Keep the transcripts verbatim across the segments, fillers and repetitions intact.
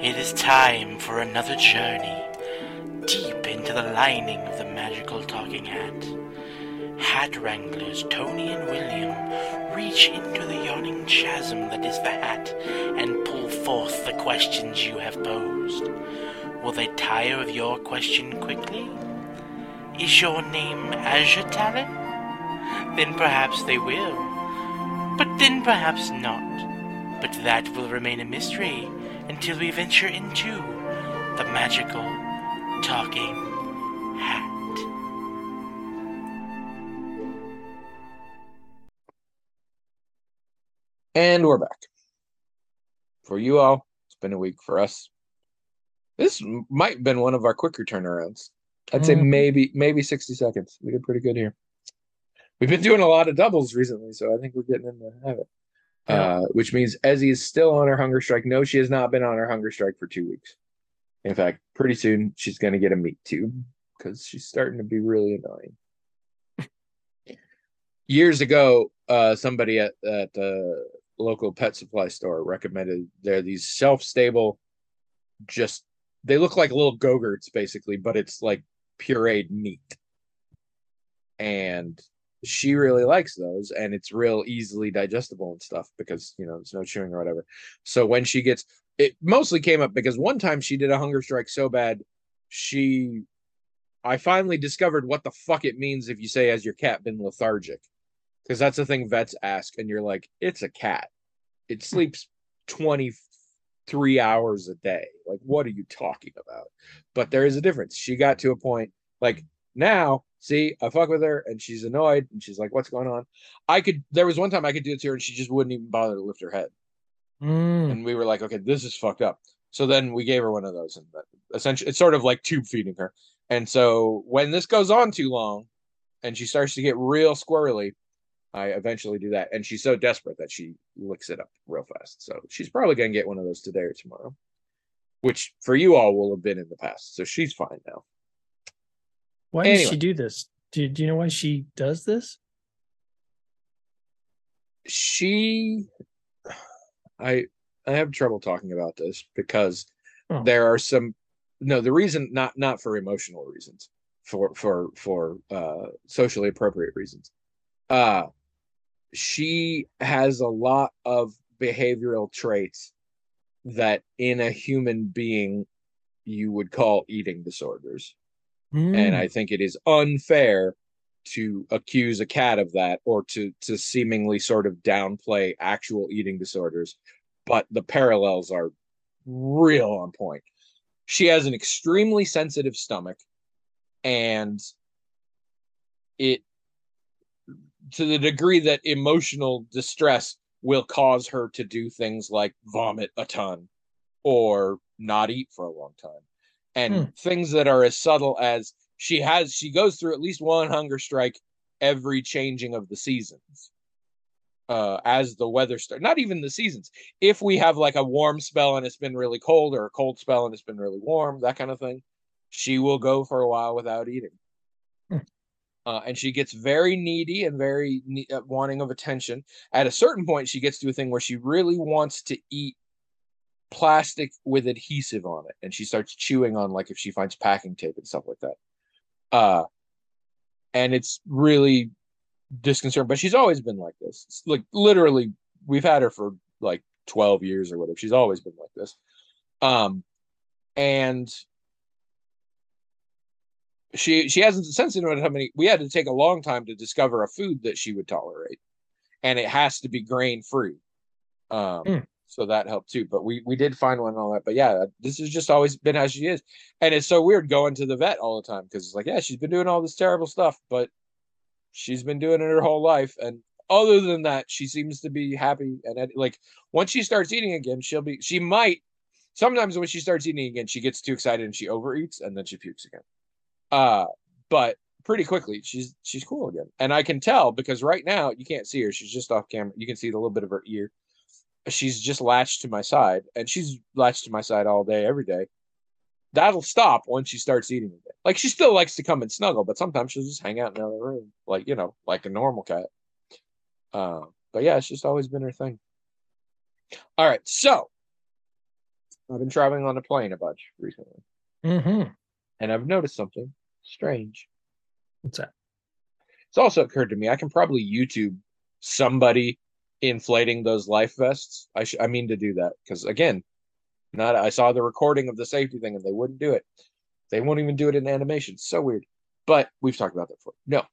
It is time for another journey deep into the lining of the magical talking hat. Hat wranglers Tony and William reach into the yawning chasm that is the hat and pull forth the questions you have posed. Will they tire of your question quickly? Is your name Azure Talon? Then perhaps they will. But then perhaps not. But that will remain a mystery until we venture into the magical talking hat. And we're back. For you all, it's been a week. For us, this might have been one of our quicker turnarounds. I'd say Mhm. maybe maybe sixty seconds. We did pretty good here. We've been doing a lot of doubles recently, so I think we're getting in the habit. Yeah. Uh, which means Ezzy is still on her hunger strike. No, she has not been on her hunger strike for two weeks. In fact, pretty soon she's going to get a meat tube because she's starting to be really annoying. Years ago, uh, somebody at at a local pet supply store recommended they're these shelf-stable, just they look like little Go-Gurts basically, but it's like pureed meat. And she really likes those, and it's real easily digestible and stuff because you know there's no chewing or whatever. So when she gets it, mostly came up because one time she did a hunger strike so bad, she I finally discovered what the fuck it means if you say, "Has your cat been lethargic?" Because that's the thing vets ask, and you're like, it's a cat. It sleeps twenty-three hours a day. Like, what are you talking about? But there is a difference. She got to a point, like, now, see, I fuck with her, and she's annoyed, and she's like, what's going on? I could, there was one time I could do it to her, and she just wouldn't even bother to lift her head. Mm. And we were like, okay, this is fucked up. So then we gave her one of those, and essentially, it's sort of like tube feeding her. And so when this goes on too long, and she starts to get real squirrely, I eventually do that. And she's so desperate that she licks it up real fast. So she's probably going to get one of those today or tomorrow, which for you all will have been in the past. So she's fine now. Why does Anyway, she do this? Do, do you know why she does this? she, I, I have trouble talking about this because Oh. there are some, no, the reason, not, not for emotional reasons, for, for, for, uh, socially appropriate reasons. Uh, she has a lot of behavioral traits that in a human being you would call eating disorders. And I Mm. think it is unfair to accuse a cat of that or to to seemingly sort of downplay actual eating disorders, but the parallels are real on point. She has an extremely sensitive stomach, and it, to the degree that emotional distress will cause her to do things like vomit a ton or not eat for a long time. And Mm. things that are as subtle as she has, she goes through at least one hunger strike every changing of the seasons. Uh, as the weather starts, not even the seasons. If we have like a warm spell and it's been really cold, or a cold spell and it's been really warm, that kind of thing, she will go for a while without eating. Mm. Uh, and she gets very needy and very ne- uh, wanting of attention. At a certain point, she gets to a thing where she really wants to eat plastic with adhesive on it, and she starts chewing on, like, if she finds packing tape and stuff like that. Uh, and it's really disconcerting. But she's always been like this. It's like literally, we've had her for like twelve years or whatever. She's always been like this. Um, and she she hasn't sensitive about how many. We had to take a long time to discover a food that she would tolerate, and it has to be grain free. Um, Mm. so that helped too. But we we did find one and all that. But yeah, this has just always been how she is, and it's so weird going to the vet all the time because it's like, yeah, she's been doing all this terrible stuff, but she's been doing it her whole life, and other than that, she seems to be happy. And like once she starts eating again, she'll be she might sometimes when she starts eating again, she gets too excited and she overeats and then she pukes again. Uh, but pretty quickly she's she's cool again, and I can tell because right now you can't see her; she's just off camera. You can see the little bit of her ear. She's just latched to my side, and she's latched to my side all day, every day. That'll stop once she starts eating again. Like she still likes to come and snuggle, but sometimes she'll just hang out in another room, like you know, like a normal cat. Uh, but yeah, it's just always been her thing. All right, so I've been traveling on a plane a bunch recently, Mm-hmm. and I've noticed something strange. What's that? It's also occurred to me I can probably YouTube somebody inflating those life vests. I sh- I mean to do that because again, not I saw the recording of the safety thing and they wouldn't do it. They won't even do it in animation. It's so weird. But we've talked about that before. No.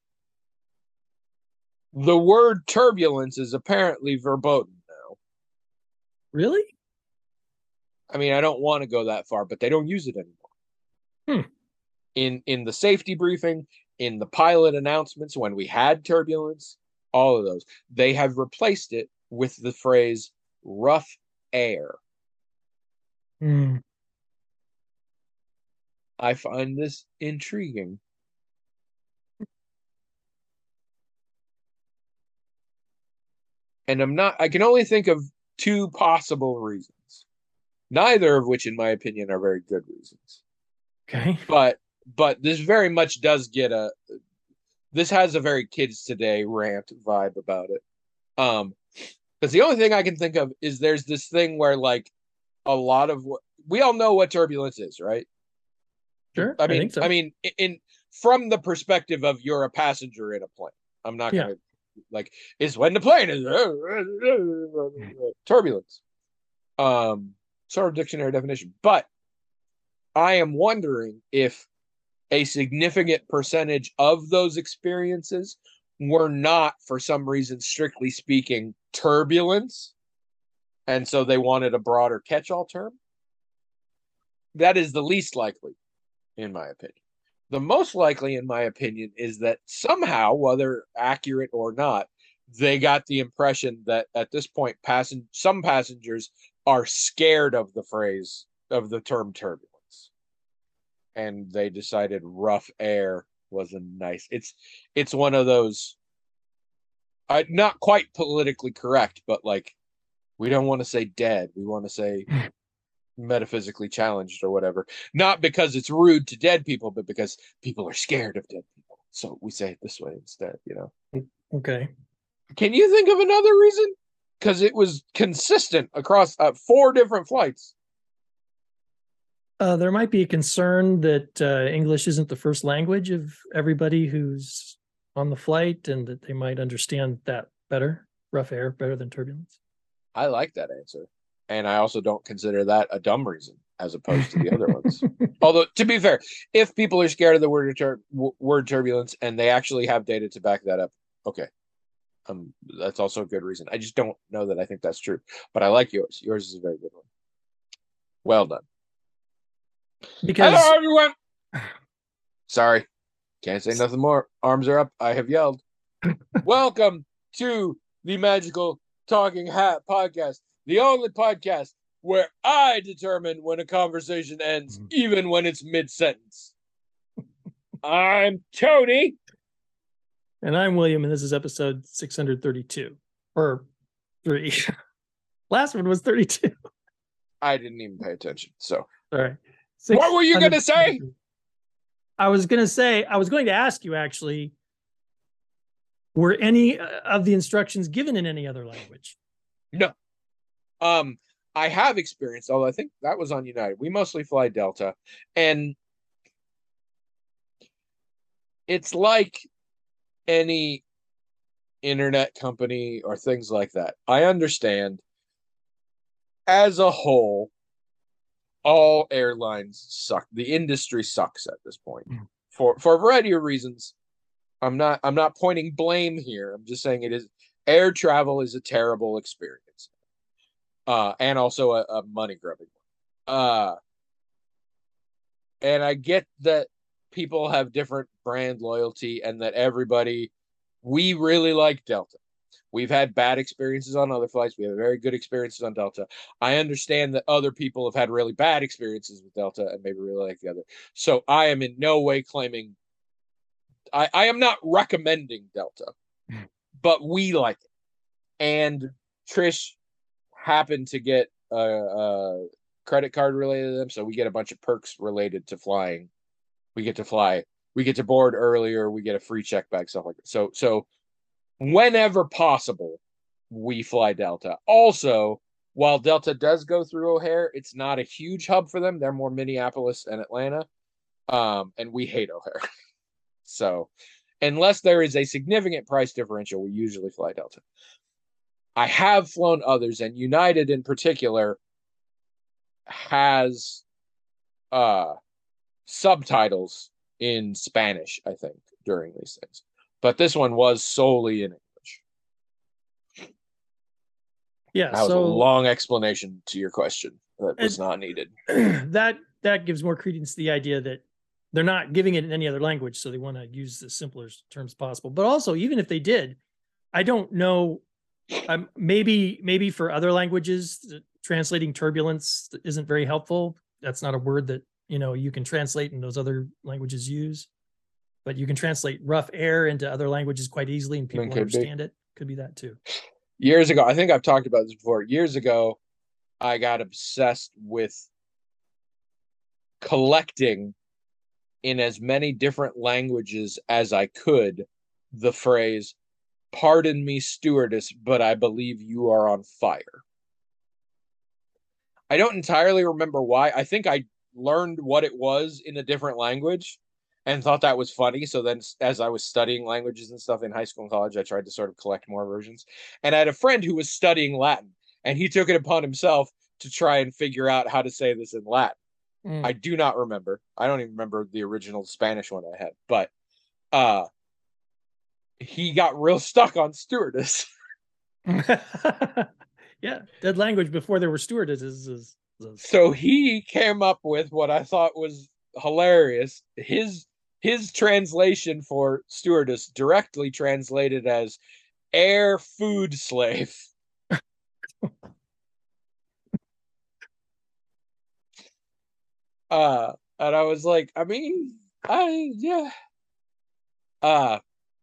The word turbulence is apparently verboten now. Really? I mean, I don't want to go that far, but they don't use it anymore. Hmm. In in the safety briefing, in the pilot announcements when we had turbulence, all of those, they have replaced it with the phrase rough air. Hmm. I find this intriguing. And I'm not, I can only think of two possible reasons, neither of which, in my opinion, are very good reasons. Okay. But, but this very much does get a, this has a very kids today rant vibe about it. Um, because the only thing I can think of is there's this thing where like a lot of what we all know what turbulence is, right? Sure. I I mean, think so. I mean, in from the perspective of you're a passenger in a plane. I'm not Yeah. gonna like it's when the plane is turbulence. Um, sort of dictionary definition, but I am wondering if a significant percentage of those experiences were not, for some reason, strictly speaking, turbulence, and so they wanted a broader catch-all term. That is the least likely, in my opinion. The most likely, in my opinion, is that somehow, whether accurate or not, they got the impression that at this point, passen- some passengers are scared of the phrase, of the term turbulence. And they decided rough air was a nice, it's, it's one of those, uh, not quite politically correct, but like, we don't want to say dead. We want to say metaphysically challenged or whatever. Not because it's rude to dead people, but because people are scared of dead people. So we say it this way instead, you know. Okay. Can you think of another reason? Because it was consistent across uh, four different flights. Uh, there might be a concern that uh, English isn't the first language of everybody who's on the flight and that they might understand that better, rough air, better than turbulence. I like that answer. And I also don't consider that a dumb reason as opposed to the other ones. Although, to be fair, if people are scared of the word, tur- word turbulence and they actually have data to back that up, okay. Um, that's also a good reason. I just don't know that I think that's true. But I like yours. Yours is a very good one. Well done. Because hello, everyone. Sorry. Can't say nothing more. Arms are up. I have yelled. Welcome to the Magical Talking Hat podcast, the only podcast where I determine when a conversation ends, even when it's mid-sentence. I'm Tony. And I'm William, and this is episode six hundred thirty-two. Or three. Last one was thirty-two. I didn't even pay attention. So, all right. What were you going to say? I was going to say, I was going to ask you actually, were any of the instructions given in any other language? No. Um, I have experienced, although I think that was on United. We mostly fly Delta. And it's like any internet company or things like that. I understand as a whole, all airlines suck. The industry sucks at this point mm. for for a variety of reasons. I'm not I'm not pointing blame here. I'm just saying it is air travel is a terrible experience, uh, and also a, a money grubbing one. Uh, and I get that people have different brand loyalty, and that everybody we really like Delta. We've had bad experiences on other flights. We have very good experiences on Delta. I understand that other people have had really bad experiences with Delta and maybe really like the other. So I am in no way claiming, I, I am not recommending Delta, but we like it. And Trish happened to get a, a credit card related to them. So we get a bunch of perks related to flying. We get to fly. We get to board earlier. We get a free check bag, stuff like that. So, so, whenever possible, we fly Delta. Also, while Delta does go through O'Hare, it's not a huge hub for them. They're more Minneapolis and Atlanta. Um, and we hate O'Hare. So unless there is a significant price differential, we usually fly Delta. I have flown others, and United in particular has uh, subtitles in Spanish, I think, during these things. But this one was solely in English. Yeah, that was so a long explanation to your question that was it, not needed. That that gives more credence to the idea that they're not giving it in any other language, so they want to use the simplest terms possible. But also, even if they did, I don't know. Um, maybe maybe for other languages, translating turbulence isn't very helpful. That's not a word that you know you can translate and those other languages use. But you can translate rough air into other languages quite easily, and people Could be. understand it. Could be that too. Years ago, I think I've talked about this before. Years ago, I got obsessed with collecting in as many different languages as I could the phrase, "Pardon me, stewardess, but I believe you are on fire." I don't entirely remember why. I think I learned what it was in a different language and thought that was funny. So then as I was studying languages and stuff in high school and college, I tried to sort of collect more versions. And I had a friend who was studying Latin, and he took it upon himself to try and figure out how to say this in Latin. Mm. I do not remember. I don't even remember the original Spanish one I had, but uh, he got real stuck on stewardess. Yeah, dead language before there were stewardesses. Is, is... So he came up with what I thought was hilarious. His his translation for stewardess directly translated as air food slave. uh, and I was like, I mean, I yeah. Uh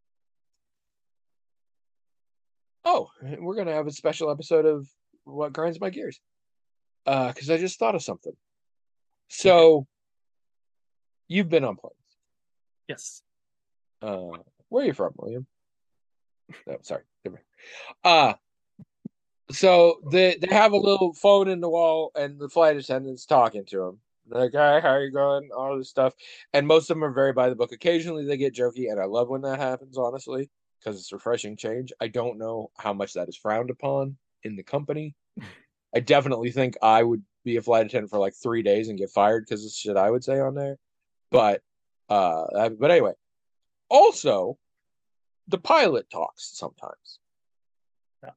oh, we're gonna have a special episode of What Grinds My Gears. Uh, because I just thought of something. So okay. You've been on planes. Yes. Uh, where are you from, William? Oh, sorry. Uh, so they, they have a little phone in the wall, and the flight attendant's talking to them. They're like, hi, how are you going? All this stuff. And most of them are very by the book. Occasionally they get jokey, and I love when that happens, honestly, because it's refreshing change. I don't know how much that is frowned upon in the company. I definitely think I would be a flight attendant for like three days and get fired because of shit I would say on there. But, uh, but anyway, also, the pilot talks sometimes. Yeah.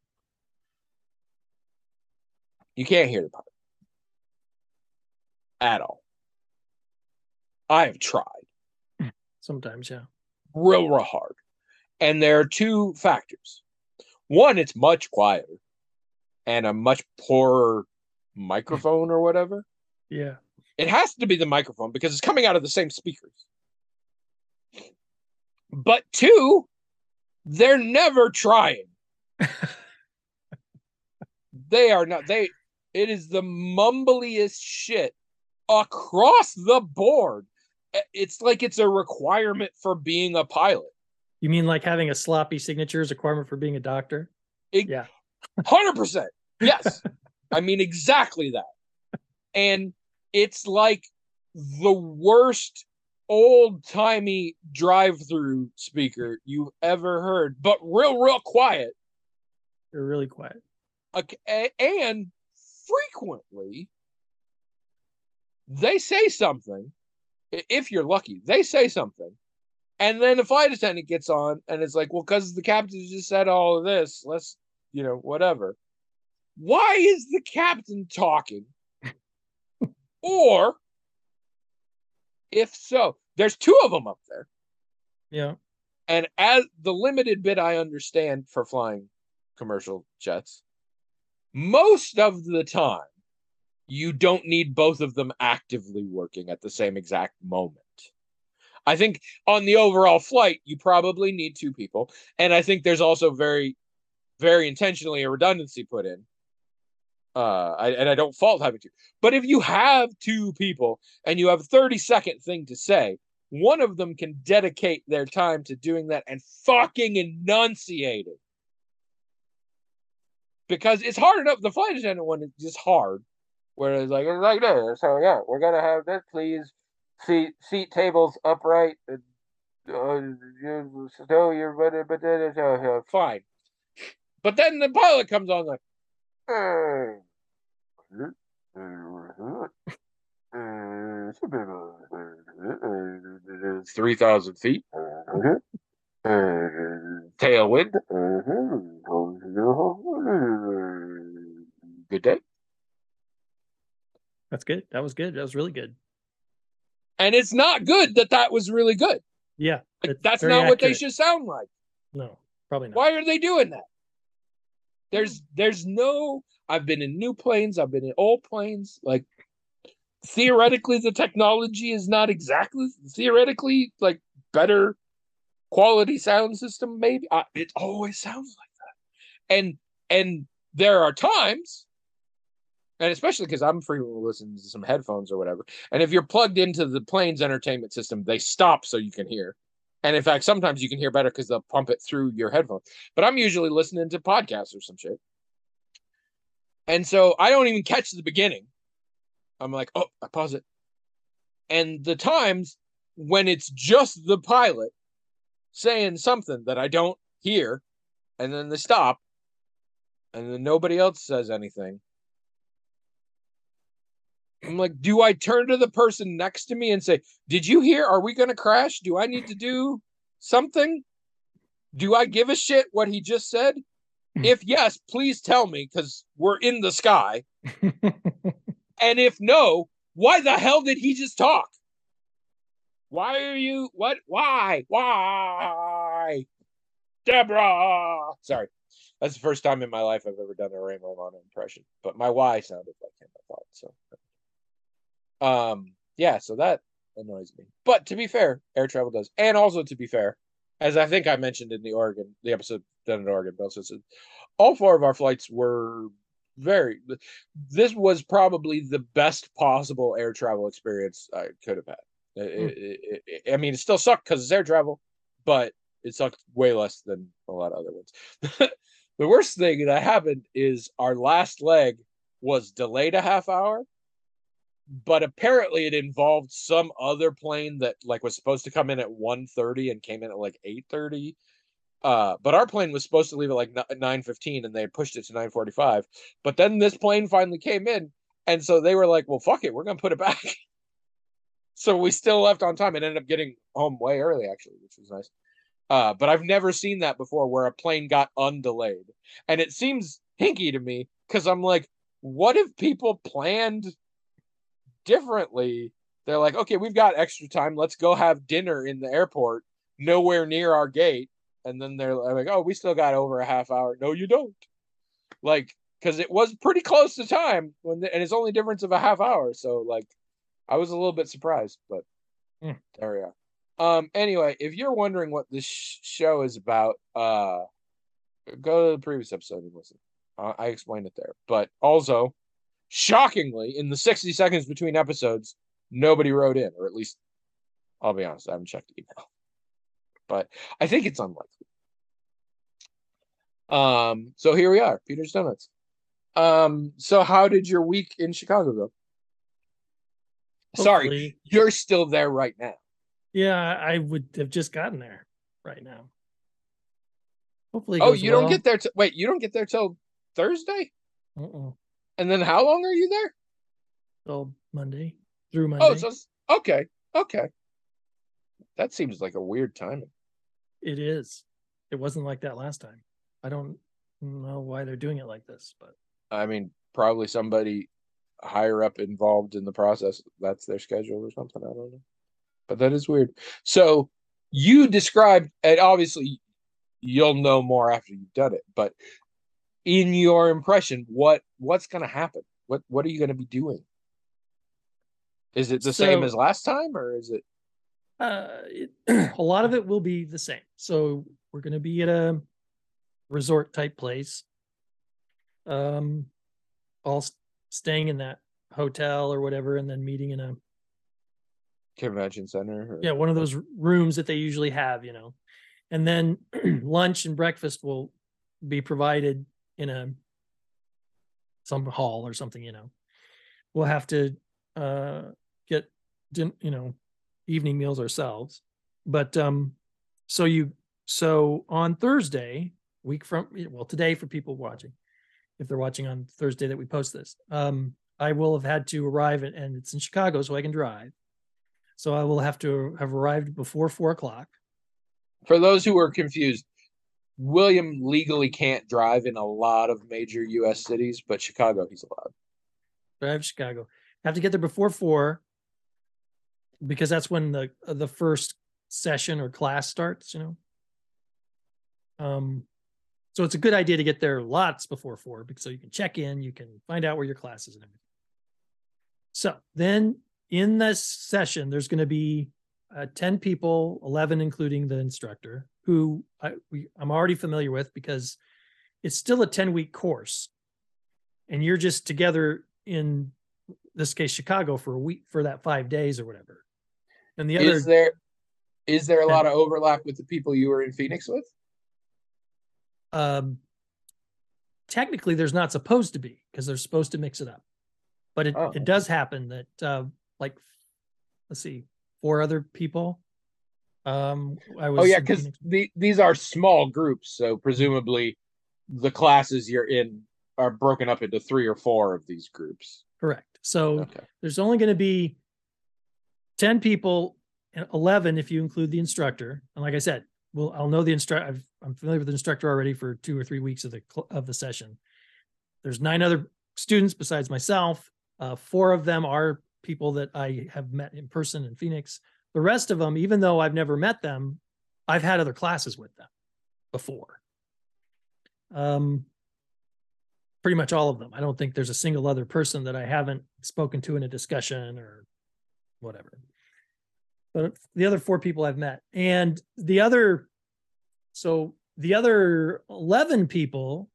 You can't hear the pilot at all. I have tried. Sometimes, yeah. Real, real hard. And there are two factors. One, it's much quieter and a much poorer microphone or whatever. Yeah. It has to be the microphone because it's coming out of the same speakers. But two, they're never trying. They are not. They. It is the mumbliest shit across the board. It's like it's a requirement for being a pilot. You mean like having a sloppy signature is a requirement for being a doctor? It, yeah. one hundred percent. Yes. I mean, exactly that. And it's like the worst old-timey drive-through speaker you've ever heard, but real, real quiet. They're really quiet. Okay, and frequently, they say something. If you're lucky, they say something. And then the flight attendant gets on and it's like, well, because the captain just said all of this, let's, you know, whatever. Why is the captain talking? Or, if so, there's two of them up there. Yeah. And as the limited bit I understand for flying commercial jets, most of the time, you don't need both of them actively working at the same exact moment. I think on the overall flight, you probably need two people. And I think there's also very, very intentionally a redundancy put in. Uh, I, and I don't fault having to. But if you have two people and you have a thirty second thing to say, one of them can dedicate their time to doing that and fucking enunciating. because it's hard enough. The flight attendant one is just hard, where it's like it's like this. So yeah, we're gonna have this, please. Seat seat tables upright. And, uh, you stow your but fine. But then the pilot comes on like. Three thousand feet. Tailwind. Good day. That's good. That was good. That was really good. And it's not good that that was really good. Yeah. Like, that's not accurate. What they should sound like. No, probably not. Why are they doing that? There's there's no, I've been in new planes, I've been in old planes. Like, theoretically, the technology is not exactly, theoretically, like, better quality sound system, maybe. Uh, it always sounds like that. And, and there are times, and especially because I'm frequently listening to some headphones or whatever, and if you're plugged into the plane's entertainment system, they stop so you can hear. And in fact, sometimes you can hear better because they'll pump it through your headphones. But I'm usually listening to podcasts or some shit. And so I don't even catch the beginning. I'm like, oh, I pause it. And the times when it's just the pilot saying something that I don't hear, and then they stop, and then nobody else says anything. I'm like, do I turn to the person next to me and say, did you hear? Are we going to crash? Do I need to do something? Do I give a shit what he just said? If yes, please tell me, because we're in the sky. And if no, why the hell did he just talk? Why are you, what, why, why? Deborah! Sorry. That's the first time in my life I've ever done a Ray Romano impression. But my why sounded like him, I thought, so... Um, yeah, so that annoys me. But to be fair, air travel does. And also to be fair, as I think I mentioned in the Oregon, the episode done in Oregon, Bill said, all four of our flights were very, this was probably the best possible air travel experience I could have had. It, mm. it, it, I mean, it still sucked because it's air travel, but it sucked way less than a lot of other ones. The worst thing that happened is our last leg was delayed a half hour. But apparently it involved some other plane that like was supposed to come in at one thirty and came in at like eight thirty. Uh, but our plane was supposed to leave at like nine fifteen and they pushed it to nine forty-five. But then this plane finally came in. And so they were like, well, fuck it. We're going to put it back. So we still left on time and ended up getting home way early, actually, which was nice. Uh, but I've never seen that before where a plane got undelayed. And it seems hinky to me because I'm like, what if people planned differently? They're like, okay, we've got extra time, let's go have dinner in the airport nowhere near our gate, and then they're like, oh, we still got over a half hour. No, you don't. Like, because it was pretty close to time when the, and it's only difference of a half hour, so like I was a little bit surprised, but mm. there we are. Um anyway, if you're wondering what this sh- show is about, uh go to the previous episode and listen. uh, I explained it there. But also, shockingly, in the sixty seconds between episodes, nobody wrote in, or at least, I'll be honest, I haven't checked email. But I think it's unlikely. Um, so here we are, Peter's Donuts. Um, so how did your week in Chicago go? Hopefully. Sorry, you're still there right now. Yeah, I would have just gotten there right now. Hopefully. Oh, you well. don't get there. T- wait, you don't get there till Thursday? Uh-uh. And then how long are you there? Till Monday through Monday. Oh, so okay, okay. That seems like a weird timing. It is. It wasn't like that last time. I don't know why they're doing it like this, but I mean, probably somebody higher up involved in the process. That's their schedule or something. I don't know. But that is weird. So you described, and obviously you'll know more after you've done it, but in your impression, what what's going to happen? What what are you going to be doing? Is it the so, same as last time, or is it? Uh, it, a lot of it will be the same. So we're going to be at a resort type place, um, all staying in that hotel or whatever, and then meeting in a convention center. Or... Yeah, one of those rooms that they usually have, you know. And then lunch and breakfast will be provided in a some hall or something, you know, we'll have to uh, get, you know, evening meals ourselves. But um, so you, so on Thursday, week from, well, today for people watching, if they're watching on Thursday that we post this, um, I will have had to arrive, and, and it's in Chicago, so I can drive. So I will have to have arrived before four o'clock. For those who are confused, William legally can't drive in a lot of major U S cities, but Chicago, he's allowed. Drive to Chicago. Have to get there before four because that's when the the first session or class starts, you know. Um, so it's a good idea to get there lots before four because so you can check in, you can find out where your class is and everything. So then in this session, there's going to be uh, ten people, eleven including the instructor, who I, we, I'm already familiar with because it's still a ten-week course. And you're just together in this case, Chicago for a week, for that five days or whatever. And the other... Is there, is there a lot of overlap with the people you were in Phoenix with? Um, technically, there's not supposed to be because they're supposed to mix it up. But it, oh. it does happen that, uh, like, let's see, four other people. Um, I was oh, yeah, because the, these are small groups. So presumably the classes you're in are broken up into three or four of these groups. Correct. So okay. There's only going to be ten people, and eleven if you include the instructor. And like I said, well, I'll know the instructor. I'm familiar with the instructor already for two or three weeks of the of the session. There's nine other students besides myself. Uh, four of them are people that I have met in person in Phoenix. The rest of them, even though I've never met them, I've had other classes with them before. Um, pretty much all of them. I don't think there's a single other person that I haven't spoken to in a discussion or whatever. But the other four people I've met, and the other, so the other eleven people,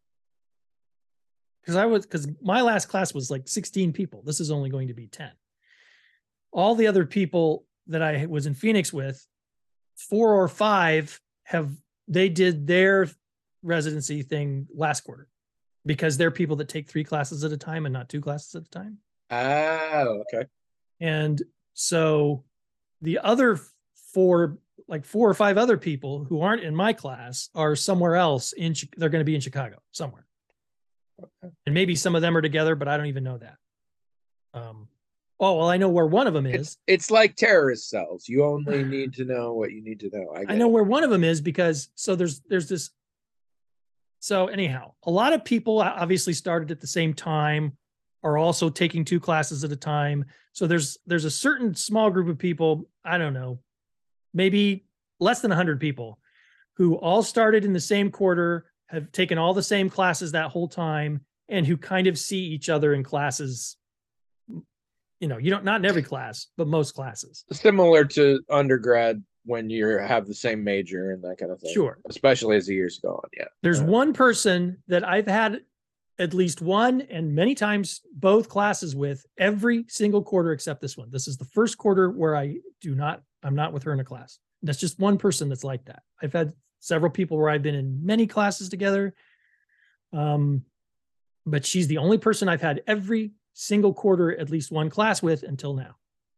because I was, because my last class was like sixteen people. This is only going to be ten. All the other people that I was in Phoenix with, four or five have, they did their residency thing last quarter because they're people that take three classes at a time and not two classes at a time. Oh, okay. And so the other four, like four or five other people who aren't in my class are somewhere else in, they're going to be in Chicago somewhere. Okay. And maybe some of them are together, but I don't even know that. Um, oh, well, I know where one of them is. It's, it's like terrorist cells. You only need to know what you need to know. I, I know it. Where one of them is because, so there's, there's this. So anyhow, a lot of people obviously started at the same time, are also taking two classes at a time. So there's there's a certain small group of people, I don't know, maybe less than one hundred people who all started in the same quarter, have taken all the same classes that whole time, and who kind of see each other in classes. You know, you don't, not in every class, but most classes. Similar to undergrad when you have the same major and that kind of thing. Sure. Especially as the years go on. Yeah. There's uh, one person that I've had at least one and many times both classes with every single quarter except this one. This is the first quarter where I do not, I'm not with her in a class. That's just one person that's like that. I've had several people where I've been in many classes together. Um, but she's the only person I've had every single quarter at least one class with until now.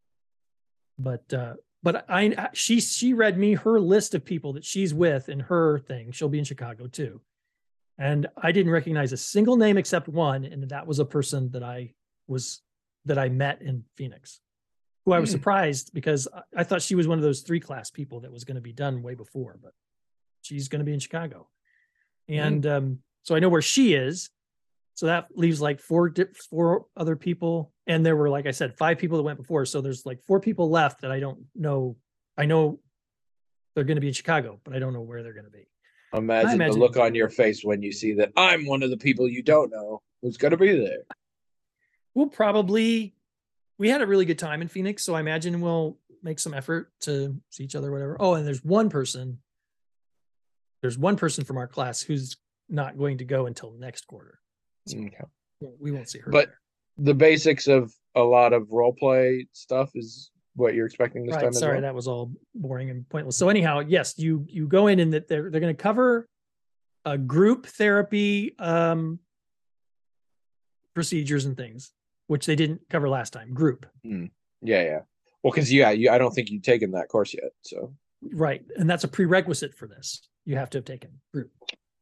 But uh, but I she she read me her list of people that she's with in her thing. She'll be in Chicago too. And I didn't recognize a single name except one, and that was a person that I was that I met in Phoenix, who I was mm. surprised because I thought she was one of those three class people that was going to be done way before, but she's going to be in Chicago. And mm. um, so I know where she is. So that leaves like four four other people, and there were, like I said, five people that went before. So there's like four people left that I don't know. I know they're going to be in Chicago, but I don't know where they're going to be. Imagine, imagine the look on your face when you see that I'm one of the people you don't know who's going to be there. We'll probably, we had a really good time in Phoenix, so I imagine we'll make some effort to see each other, whatever. Oh, and there's one person, there's one person from our class who's not going to go until next quarter. So okay. We won't see her. But there. The basics of a lot of role play stuff is what you're expecting this right, time. Sorry, as well? That was all boring and pointless. So anyhow, yes, you you go in and that they're they're going to cover a group therapy um, procedures and things, which they didn't cover last time. Group. Mm. Yeah, yeah. Well, because yeah, you, I don't think you've taken that course yet. So right, and that's a prerequisite for this. You have to have taken group,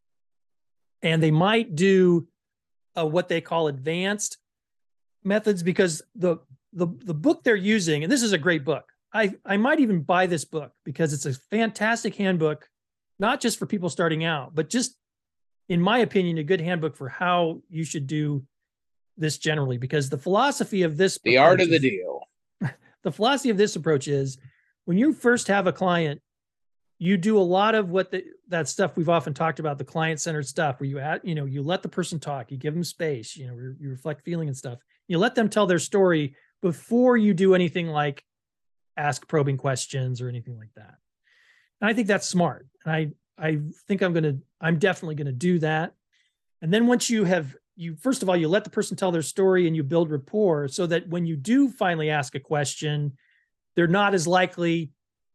and they might do uh, what they call advanced methods, because the the the book they're using, and this is a great book. I I might even buy this book because it's a fantastic handbook, not just for people starting out, but just, in my opinion, a good handbook for how you should do this generally. Because the philosophy of this, the art of the is, deal, the philosophy of this approach is, when you first have a client, you do a lot of what the, that stuff we've often talked about, the client-centered stuff, where you add, you know, you let the person talk, you give them space, you know, you reflect feeling and stuff. You let them tell their story before you do anything like ask probing questions or anything like that. And I think that's smart. And I, I think I'm going to, I'm definitely going to do that. And then once you have, you, first of all, you let the person tell their story and you build rapport so that when you do finally ask a question, they're not as likely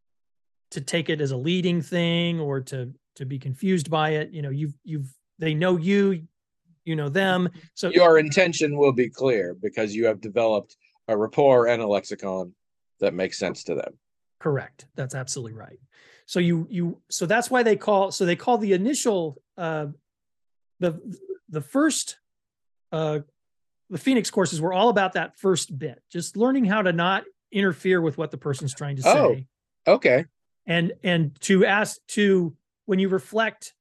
to take it as a leading thing or to, to be confused by it. You know, you've, you've, they know you, you know them. So your intention will be clear because you have developed a rapport and a lexicon that makes sense to them. Correct. That's absolutely right. So you, you, so that's why they call, so they call the initial, uh, the, the first, uh, the Phoenix courses were all about that first bit, just learning how to not interfere with what the person's trying to Oh, say. Okay. And, and to ask to, when you reflect,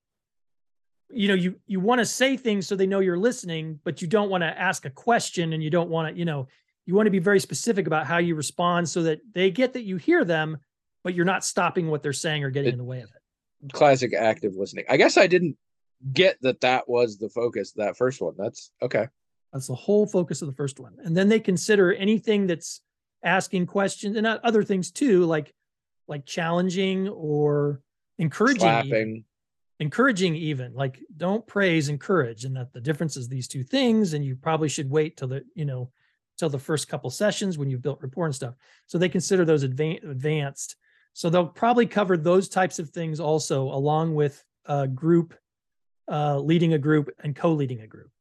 you know, you, you want to say things so they know you're listening, but you don't want to ask a question, and you don't want to, you know, you want to be very specific about how you respond so that they get that you hear them, but you're not stopping what they're saying or getting It, in the way of it. Classic active listening. I guess I didn't get that that was the focus, that first one. That's okay. That's the whole focus of the first one. And then they consider anything that's asking questions and other things too, like, like challenging or encouraging, Slapping. even. encouraging even, like don't praise, encourage, and that the difference is these two things. And you probably should wait till the, you know, till the first couple sessions when you've built rapport and stuff. So they consider those adva- advanced. So they'll probably cover those types of things also, along with a group, uh, leading a group and co-leading a group.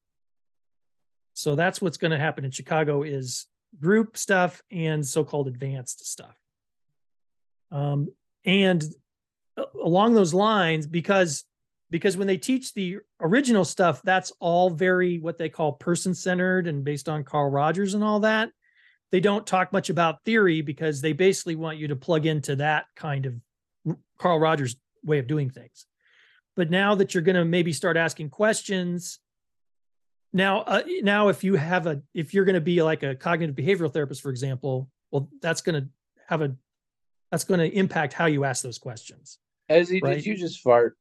So that's what's going to happen in Chicago, is group stuff and so-called advanced stuff. Um, and along those lines, because, because when they teach the original stuff, that's all very what they call person-centered and based on Carl Rogers and all that. They don't talk much about theory because they basically want you to plug into that kind of Carl Rogers way of doing things. But now that you're going to maybe start asking questions, now, uh, now if you have a, if you're going to be like a cognitive behavioral therapist, for example, well, that's going to have a, that's going to impact how you ask those questions. Ezzy, right? Did you just fart?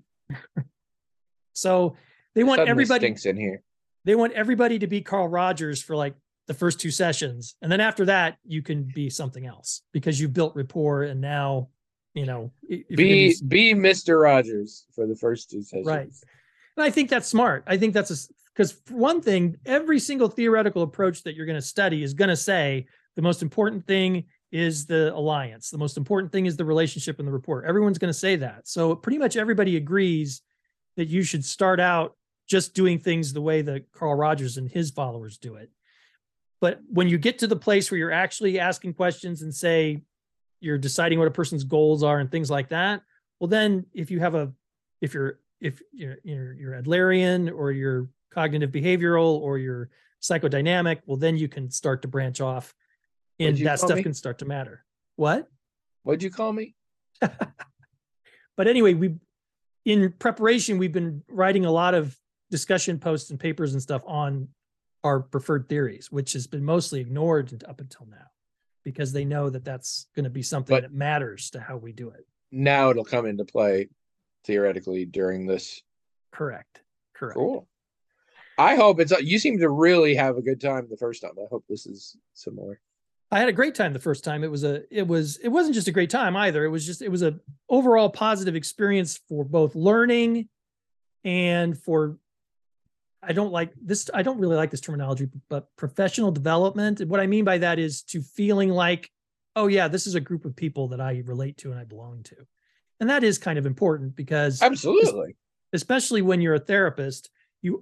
So they want Suddenly everybody stinks in here. They want everybody to be Carl Rogers for like the first two sessions. And then after that, you can be something else because you've built rapport. And now, you know, be, be Mister Rogers for the first two sessions. Right. And I think that's smart. I think that's a, because for one thing, every single theoretical approach that you're going to study is going to say the most important thing is the alliance. The most important thing is the relationship and the rapport. Everyone's going to say that. So pretty much everybody agrees that you should start out just doing things the way that Carl Rogers and his followers do it. But when you get to the place where you're actually asking questions and say you're deciding what a person's goals are and things like that, well, then if you have a, if you're, if you're, you're, you're Adlerian or you're cognitive behavioral or you're psychodynamic, well, then you can start to branch off and that stuff me? can start to matter. What? What'd you call me? But anyway, we, in preparation, we've been writing a lot of discussion posts and papers and stuff on our preferred theories, which has been mostly ignored up until now because they know that that's going to be something but that matters to how we do it. Now it'll come into play theoretically during this. Correct. Correct. Cool. I hope it's, you seem to really have a good time the first time. I hope this is similar. I had a great time the first time. It was a, it was, it wasn't just a great time either. It was just, it was a overall positive experience for both learning and for, I don't like this, I don't really like this terminology, but professional development. And what I mean by that is to feeling like, oh yeah, this is a group of people that I relate to and I belong to. And that is kind of important because absolutely, especially when you're a therapist, you,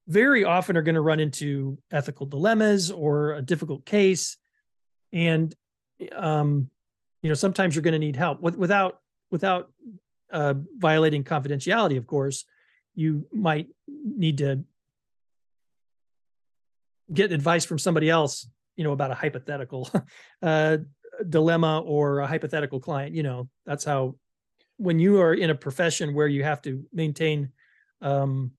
very often are going to run into ethical dilemmas or a difficult case. And, um, you know, sometimes you're going to need help with, without, without uh, violating confidentiality. Of course, you might need to get advice from somebody else, you know, about a hypothetical uh, dilemma or a hypothetical client. You know, that's how, when you are in a profession where you have to maintain um,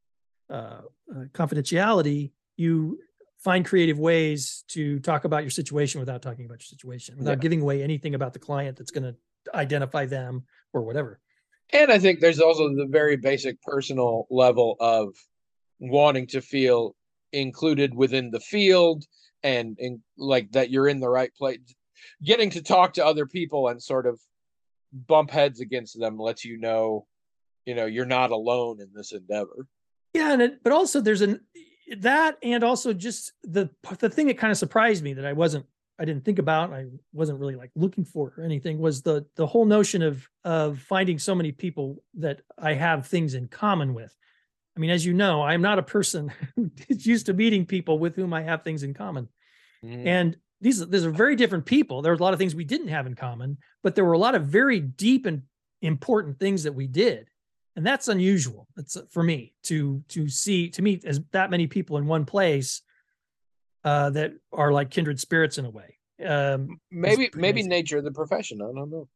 uh, uh, confidentiality, you find creative ways to talk about your situation without talking about your situation, without Yeah. giving away anything about the client that's going to identify them or whatever. And I think there's also the very basic personal level of wanting to feel included within the field and, and like that you're in the right place. Getting to talk to other people and sort of bump heads against them lets you know, you know, you're not alone in this endeavor. Yeah, and it, but also there's an that, and also just the the thing that kind of surprised me that I wasn't I didn't think about, I wasn't really like looking for or anything, was the the whole notion of of finding so many people that I have things in common with. I mean, as you know, I'm not a person who is used to meeting people with whom I have things in common. Mm-hmm. And these these are very different people. There were a lot of things we didn't have in common, but there were a lot of very deep and important things that we did. And that's unusual. That's for me to to see to meet as that many people in one place uh, that are like kindred spirits in a way. Um, maybe pretty maybe amazing. nature of the profession. I don't know.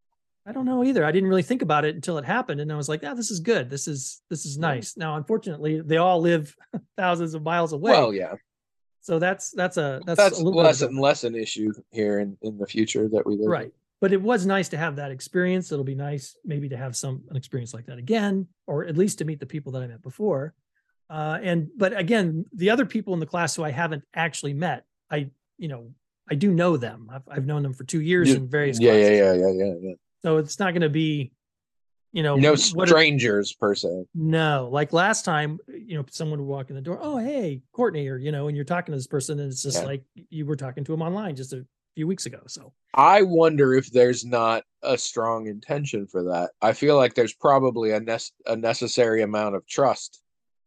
I don't know either. I didn't really think about it until it happened, and I was like, "Yeah, this is good. This is this is nice." Now, unfortunately, they all live thousands of miles away. Well, yeah. So that's that's a that's, that's a little less bit of a and less an issue here in, in the future that we live in. right. But it was nice to have that experience. It'll be nice maybe to have some an experience like that again, or at least to meet the people that I met before. Uh, and but again, the other people in the class who I haven't actually met, I you know I do know them. I've I've known them for two years You- in various yeah, classes. yeah, yeah, yeah, yeah, yeah. So it's not going to be, you know, No what are- strangers per se. no, like last time, you know, someone would walk in the door. Oh, hey, Courtney, or you know, and you're talking to this person, and it's just Yeah. like you were talking to him online just a few weeks ago. So I wonder if there's not a strong intention for that. I feel like there's probably a, ne- a necessary amount of trust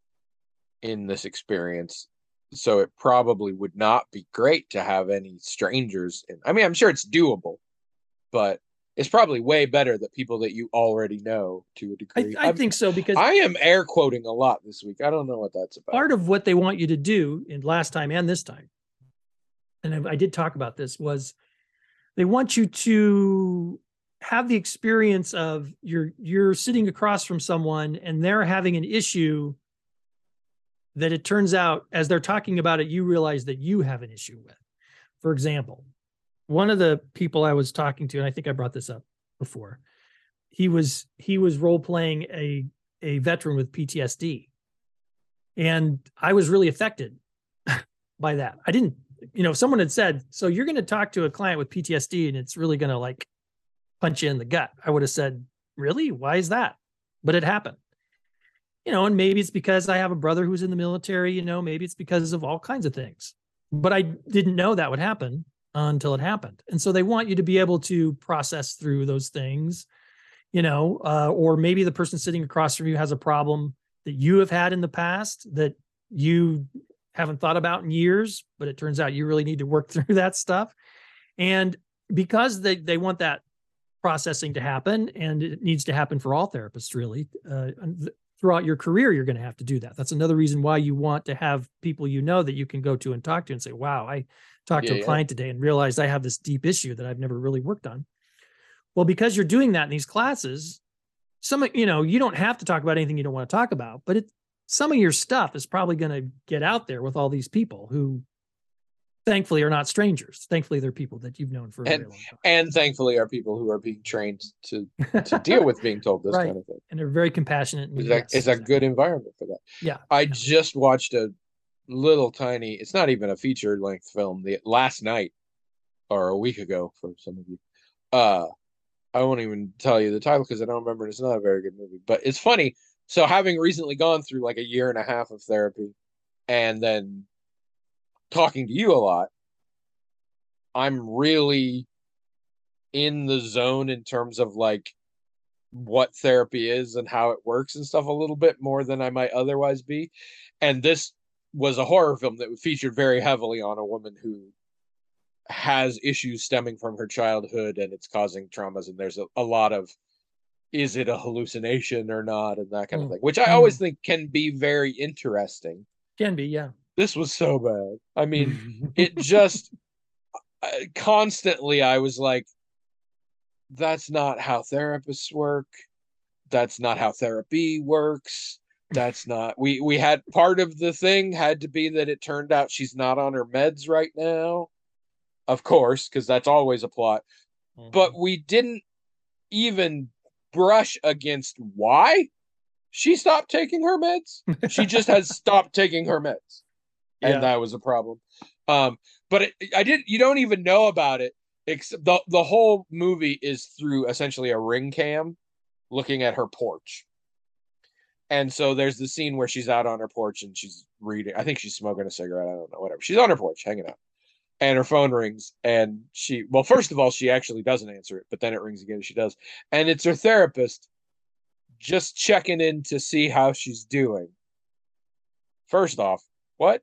in this experience. So it probably would not be great to have any strangers in. I mean, I'm sure it's doable, but it's probably way better that people that you already know to a I, degree. I I'm- think so, because I am air quoting a lot this week. I don't know what that's about. part of what they want you to do in last time and this time, and I, I did talk about this, was they want you to have the experience of you're you're sitting across from someone and they're having an issue that it turns out as they're talking about it, you realize that you have an issue with. For example, one of the people I was talking to, and I think I brought this up before, he was he was role playing a a veteran with P T S D, and I was really affected by that. I didn't, you know, if someone had said, "So you're going to talk to a client with P T S D, and it's really going to like punch you in the gut," I would have said, "Really? Why is that?" But it happened. You know, and maybe it's because I have a brother who's in the military, you know, maybe it's because of all kinds of things. But I didn't know that would happen until it happened. And so they want you to be able to process through those things, you know, uh, or maybe the person sitting across from you has a problem that you have had in the past that you haven't thought about in years, but it turns out you really need to work through that stuff. And because they, they want that processing to happen, and it needs to happen for all therapists, really, uh, throughout your career, you're going to have to do that. That's another reason why you want to have people you know that you can go to and talk to and say, wow, I talked Yeah, to a yeah. client today and realized I have this deep issue that I've never really worked on. Well, because you're doing that in these classes, some, you know, you don't have to talk about anything you don't want to talk about, but it, some of your stuff is probably going to get out there with all these people who thankfully are not strangers. Thankfully, they're people that you've known for a And- very long time. And thankfully are people who are being trained to to deal with being told this Right. kind of thing. And they're very compassionate. And It's, yes, a, it's a exactly. good environment for that. Yeah. I yeah. just watched a little tiny, it's not even a feature length film, the last night or a week ago for some of you. Uh I won't even tell you the title because I don't remember. It's not a very good movie, but it's funny. So having recently gone through like a year and a half of therapy and then talking to you a lot, I'm really in the zone in terms of like what therapy is and how it works and stuff a little bit more than I might otherwise be. And this was a horror film that featured very heavily on a woman who has issues stemming from her childhood and it's causing traumas. And there's a, a lot of, is it a hallucination or not? And that kind Mm. of thing, which I Mm. always think can be very interesting. Can be, yeah. This was so bad. I mean, it just uh, constantly, I was like, that's not how therapists work. That's not how therapy works. That's not, we, we had part of the thing had to be that it turned out she's not on her meds right now. Of course, because that's always a plot. Mm-hmm. But we didn't even brush against why she stopped taking her meds. She just has stopped taking her meds. And yeah. That was a problem. Um, but it, I did, you don't even know about it. Except the, the whole movie is through essentially a ring cam looking at her porch. And so there's the scene where she's out on her porch and she's reading. I think she's smoking a cigarette. I don't know, whatever. She's on her porch hanging out. And her phone rings and she, well, first of all, she actually doesn't answer it, but then it rings again and she does. And it's her therapist just checking in to see how she's doing. First off, what?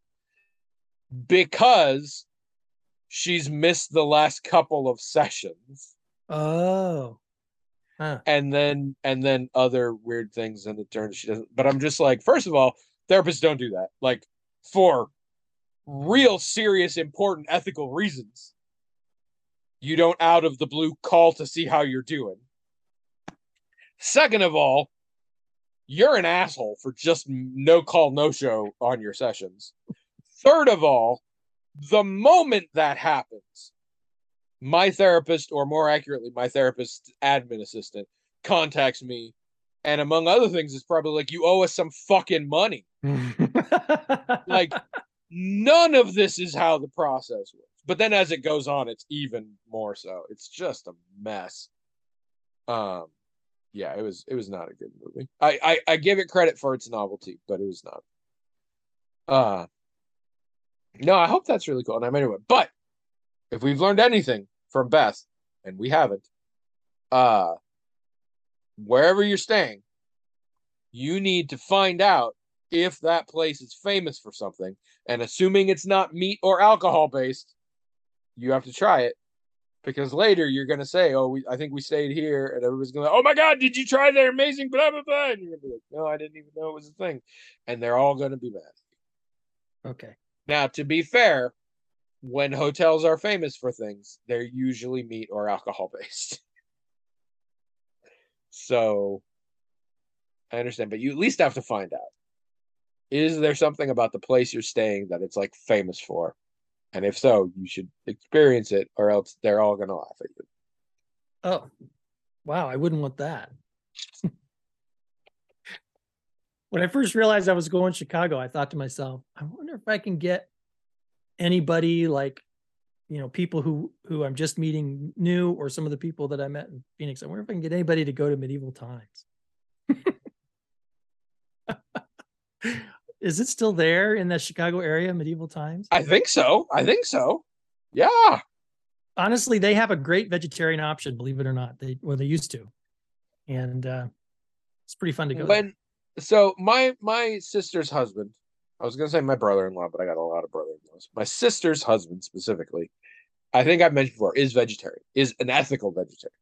Because she's missed the last couple of sessions. Oh. Huh. And then and then other weird things in the turn she doesn't. But I'm just like, first of all, therapists don't do that. Like, for real serious, important ethical reasons, you don't out of the blue call to see how you're doing. Second of all, you're an asshole for just no call, no show on your sessions. Third of all, the moment that happens, my therapist, or more accurately, my therapist admin assistant, contacts me, and among other things, it's probably like, you owe us some fucking money. Like, none of this is how the process works. But then as it goes on, it's even more so. It's just a mess. Um, yeah, it was it was not a good movie. I, I, I give it credit for its novelty, but it was not. Uh no, I hope that's really cool. And I'm anyway, but if we've learned anything from Beth, and we haven't, uh, wherever you're staying, you need to find out if that place is famous for something. And assuming it's not meat or alcohol based, you have to try it. Because later you're going to say, oh, we, I think we stayed here. And everybody's going to, oh my God, did you try their amazing blah, blah, blah? And you're going to be like, no, I didn't even know it was a thing. And they're all going to be mad. Okay. Now, to be fair, when hotels are famous for things, they're usually meat or alcohol based. So I understand, but you at least have to find out. Is there something about the place you're staying that it's like famous for? And if so, you should experience it, or else they're all going to laugh at you. Oh, wow. I wouldn't want that. When I first realized I was going to Chicago, I thought to myself, I wonder if I can get anybody, like, you know, people who, who I'm just meeting new, or some of the people that I met in Phoenix. I wonder if I can get anybody to go to Medieval Times. Is it still there in the Chicago area, Medieval Times? I think so. I think so. Yeah. Honestly, they have a great vegetarian option, believe it or not. They, well, they used to. And uh, it's pretty fun to go when, there. So my, my sister's husband, I was going to say my brother-in-law, but I got a lot of brother-in-laws. My sister's husband specifically, I think I've mentioned before, is vegetarian, is an ethical vegetarian.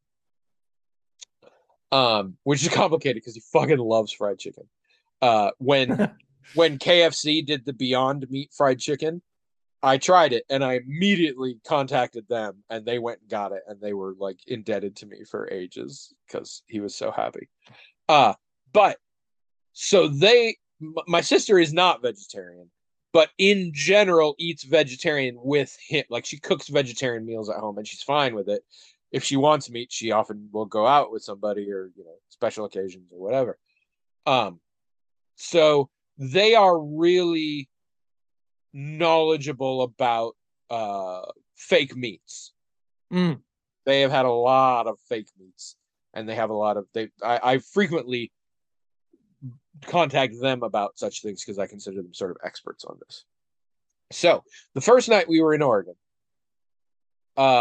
Um, which is complicated because he fucking loves fried chicken. Uh, when when K F C did the Beyond Meat fried chicken, I tried it and I immediately contacted them and they went and got it, and they were like indebted to me for ages because he was so happy. Uh, but so they, my sister is not vegetarian, but in general eats vegetarian with him. Like, she cooks vegetarian meals at home and she's fine with it. If she wants meat, she often will go out with somebody, or, you know, special occasions or whatever. Um, so they are really knowledgeable about uh, fake meats. Mm. They have had a lot of fake meats, and they have a lot of, they, I, I frequently contact them about such things because I consider them sort of experts on this. So the first night we were in Oregon, uh,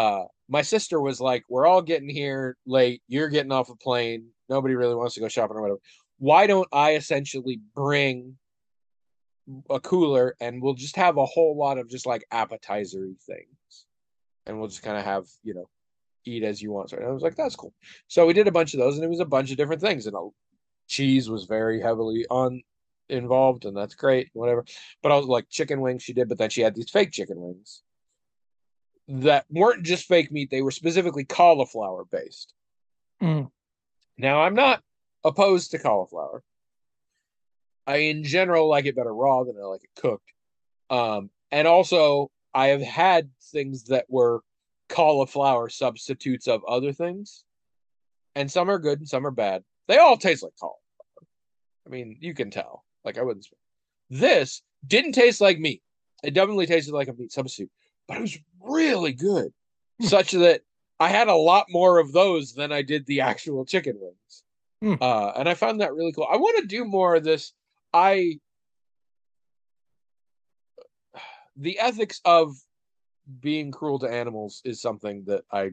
my sister was like, we're all getting here late. You're getting off a plane. Nobody really wants to go shopping or whatever. Why don't I essentially bring a cooler and we'll just have a whole lot of just like appetizer things. And we'll just kind of have, you know, eat as you want. So I was like, that's cool. So we did a bunch of those and it was a bunch of different things. And a, cheese was very heavily on involved, and that's great, whatever. But I was like, chicken wings she did, but then she had these fake chicken wings that weren't just fake meat, they were specifically cauliflower based. Mm. Now, I'm not opposed to cauliflower. I, in general, like it better raw than I like it cooked. Um, and also, I have had things that were cauliflower substitutes of other things, and some are good and some are bad. They all taste like cauliflower. I mean, you can tell. Like, I wouldn't. This didn't taste like meat. It definitely tasted like a meat substitute, but it was really good, such that I had a lot more of those than I did the actual chicken wings. Mm. Uh, and I found that really cool. I want to do more of this. I the ethics of being cruel to animals is something that I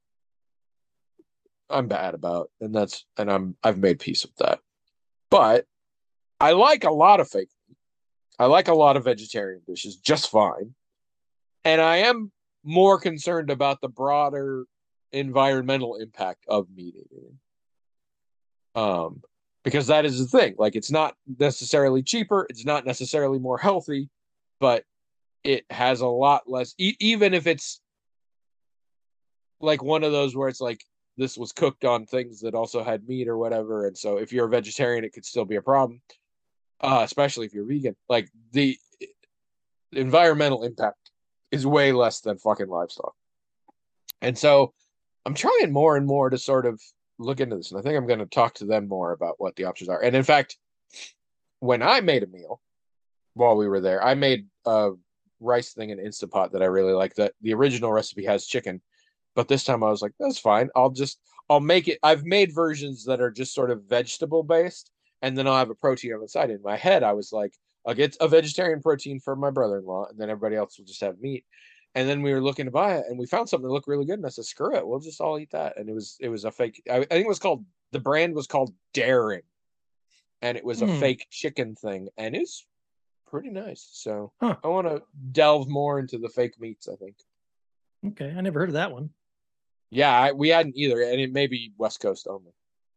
I'm bad about, and that's and I'm I've made peace with that. But I like a lot of fake meat. I like a lot of vegetarian dishes just fine. And I am more concerned about the broader environmental impact of meat eating. Um, because that is the thing. Like, it's not necessarily cheaper, it's not necessarily more healthy, but it has a lot less, e- even if it's like one of those where it's like this was cooked on things that also had meat or whatever. And so if you're a vegetarian, it could still be a problem, uh, especially if you're vegan. Like, the environmental impact is way less than fucking livestock. And so I'm trying more and more to sort of look into this. And I think I'm going to talk to them more about what the options are. And in fact, when I made a meal while we were there, I made a rice thing in Instant Pot that I really like. That the original recipe has chicken, but this time I was like, that's fine. I'll just, I'll make it. I've made versions that are just sort of vegetable based, and then I'll have a protein on the side. In my head, I was like, I'll get a vegetarian protein for my brother-in-law, and then everybody else will just have meat. And then we were looking to buy it, and we found something that looked really good, and I said, screw it, we'll just all eat that. And it was it was a fake. I, I think it was called, the brand was called Daring, and it was a Mm. fake chicken thing, and it's pretty nice. So Huh. I want to delve more into the fake meats, I think. Okay, I never heard of that one. Yeah, I, we hadn't either, and it may be West Coast only.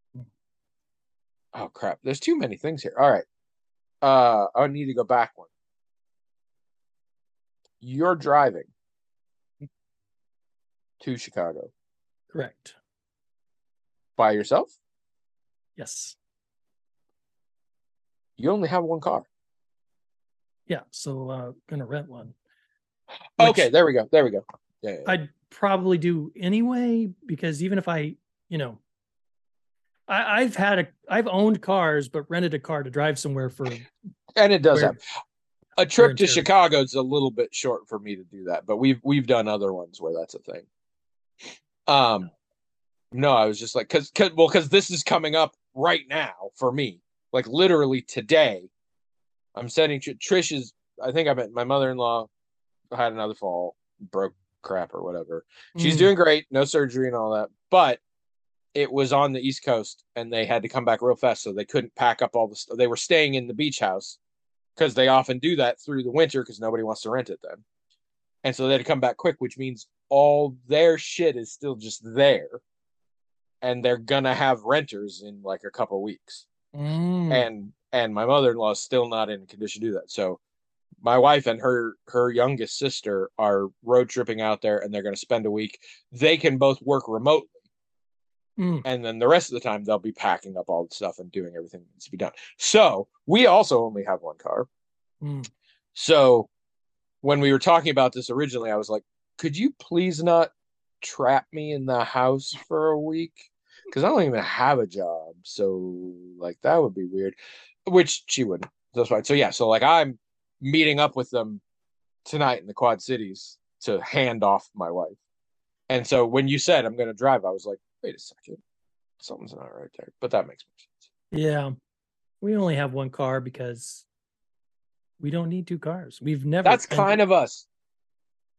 Oh crap! There's too many things here. All right, uh, I need to go back one. You're driving to Chicago Correct. by yourself. Yes. You only have one car. Yeah. So uh gonna rent one. Okay, Which there we go. There we go. Yeah, yeah, yeah. I'd probably do anyway, because even if I, you know, I, I've had a I've owned cars, but rented a car to drive somewhere for And it does where- have a wear trip and to tear. Chicago is a little bit short for me to do that, but we've we've done other ones where that's a thing. Um, no, I was just like, cause, cause well, cause this is coming up right now for me, like literally today. I'm sending Tr- Trish is. I think I met my mother-in-law had another fall, broke crap or whatever. She's Mm. doing great, no surgery and all that, but it was on the East Coast and they had to come back real fast, so they couldn't pack up all the stuff. They were staying in the beach house because they often do that through the winter because nobody wants to rent it then. And so they had to come back quick, which means all their shit is still just there. And they're gonna have renters in like a couple weeks. Mm. And and my mother-in-law is still not in condition to do that. So my wife and her her youngest sister are road tripping out there and they're gonna spend a week. They can both work remotely. Mm. And then the rest of the time they'll be packing up all the stuff and doing everything that needs to be done. So we also only have one car. Mm. So when we were talking about this originally, I was like, could you please not trap me in the house for a week? Because I don't even have a job. So like that would be weird. Which she wouldn't. That's fine. So yeah, so like I'm meeting up with them tonight in the Quad Cities to hand off my wife. And so when you said I'm gonna drive, I was like, wait a second. Something's not right there. But that makes more sense. Yeah. We only have one car because we don't need two cars. We've never That's kind of us.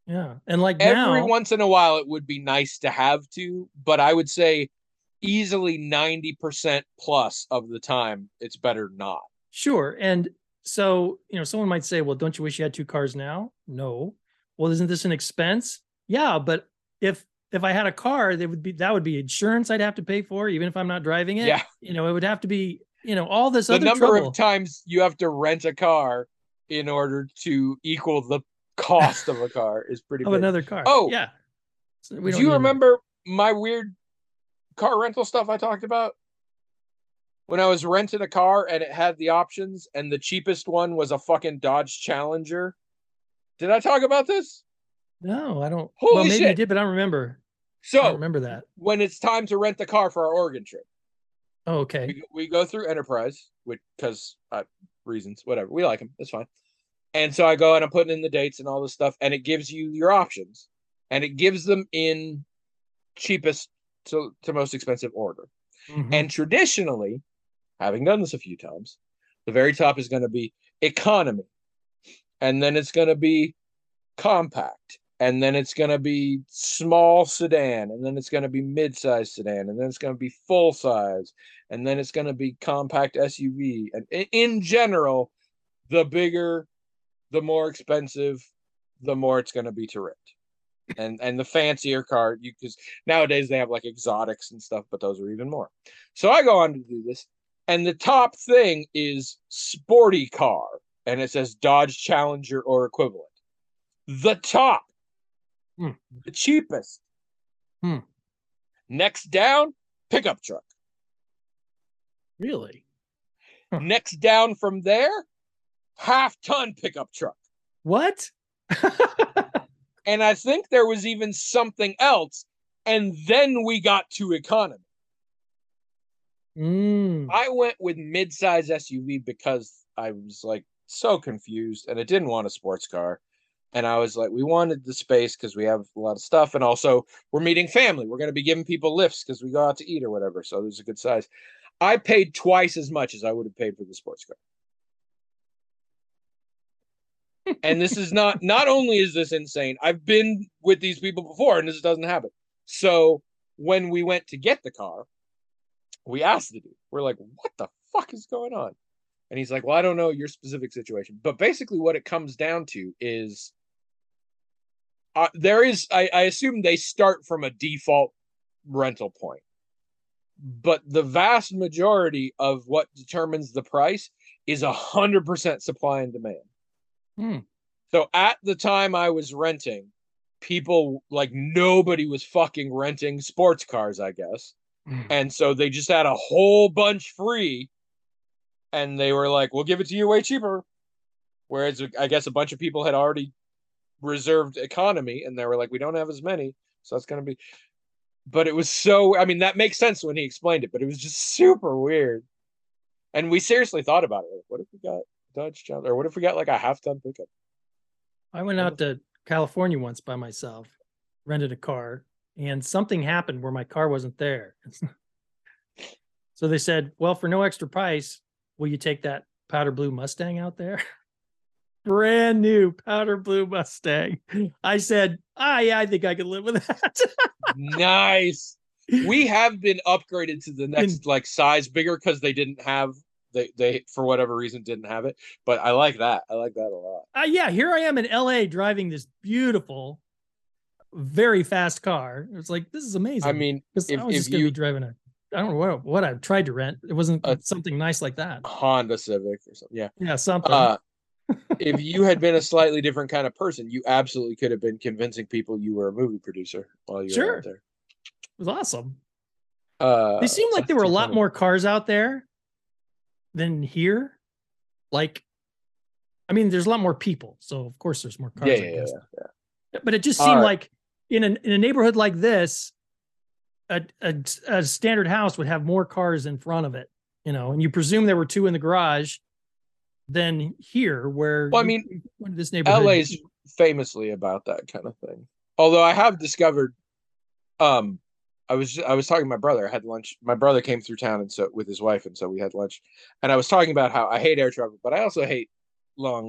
Yeah. And like Every now, once in a while, it would be nice to have to, but I would say easily ninety percent plus of the time, it's better not. sure. And so, you know, someone might say, well, don't you wish you had two cars now? No. Well, isn't this an expense? Yeah, but if if I had a car, that would be that would be insurance I'd have to pay for, even if I'm not driving it. Yeah. You know, it would have to be, you know, all this The other number trouble. of times you have to rent a car in order to equal the cost of a car is pretty of big. another car. Oh, yeah. So we do don't you need another- remember my weird car rental stuff I talked about? When I was renting a car and it had the options, and the cheapest one was a fucking Dodge Challenger. Did I talk about this? No, I don't. Holy well, maybe you shit. did, but I don't remember. I So don't remember that. when it's time to rent the car for our Oregon trip, Oh, okay. we, we go through Enterprise, which because uh, reasons, whatever. We like them. That's fine. And so I go and I'm putting in the dates and all this stuff, and it gives you your options, and it gives them in cheapest to, to most expensive order. Mhm. And traditionally, having done this a few times, the very top is going to be economy, and then it's going to be compact, and then it's going to be small sedan, and then it's going to be mid-size sedan, and then it's going to be full size, and then it's going to be compact S U V. And in general, the bigger, the more expensive, the more it's going to be to rent. And and the fancier car, you because nowadays they have like exotics and stuff, but those are even more. So I go on to do this, and the top thing is sporty car, and it says Dodge Challenger or equivalent. The top, Hmm. the cheapest. Hmm. Next down, pickup truck. Really? Next down from there, half ton pickup truck. What? And I think there was even something else, and then we got to economy. Mm. I went with mid-size S U V because I was like so confused, and I didn't want a sports car. And I was like, we wanted the space because we have a lot of stuff, and also we're meeting family. We're going to be giving people lifts because we go out to eat or whatever. So there's a good size. I paid twice as much as I would have paid for the sports car. And this is not, not only is this insane, I've been with these people before and this doesn't happen. So when we went to get the car, we asked the dude, we're like, what the fuck is going on? And he's like, well, I don't know your specific situation. But basically what it comes down to is uh, there is, I, I assume they start from a default rental point. But the vast majority of what determines the price is one hundred percent supply and demand. Hmm. So at the time I was renting, people like nobody was fucking renting sports cars, I guess. Mm. And so they just had a whole bunch free, and they were like, we'll give it to you way cheaper. Whereas I guess a bunch of people had already reserved economy, and they were like, we don't have as many. So that's going to be, but it was so, I mean, that makes sense when he explained it, but it was just super weird. And we seriously thought about it. Like, what if we got Dodge Challenger, or what if we got like a half ton pickup? I went out to California once by myself, rented a car, and something happened where my car wasn't there. So they said, well, for no extra price, will you take that powder blue Mustang out there? Brand new powder blue Mustang. I said, ah, yeah, I think I could live with that. Nice. We have been upgraded to the next like size bigger because they didn't have they they for whatever reason didn't have it. But I like that. I like that a lot. Uh, yeah, here I am in L A driving this beautiful, very fast car. It's like, this is amazing. I mean, because if, I was if just gonna you be driving a, I don't know what what I tried to rent. It wasn't Uh, something nice like that. Honda Civic or something, yeah. Yeah, something. Uh, if you had been a slightly different kind of person, you absolutely could have been convincing people you were a movie producer while you were Sure. out there. It was awesome. Uh, They seemed like there were a that's lot funny. more cars out there than here. Like, I mean, there's a lot more people, so of course there's more cars. Yeah, I yeah, yeah, guess. yeah. But it just All seemed right. like in a in a neighborhood like this, a, a a standard house would have more cars in front of it, you know, and you presume there were two in the garage than here, where Well, I you- mean, you go into this neighborhood. L A's famously about that kind of thing. Although I have discovered, um, I was I was talking to my brother. I had lunch. My brother came through town and so with his wife, and so we had lunch. And I was talking about how I hate air travel, but I also hate long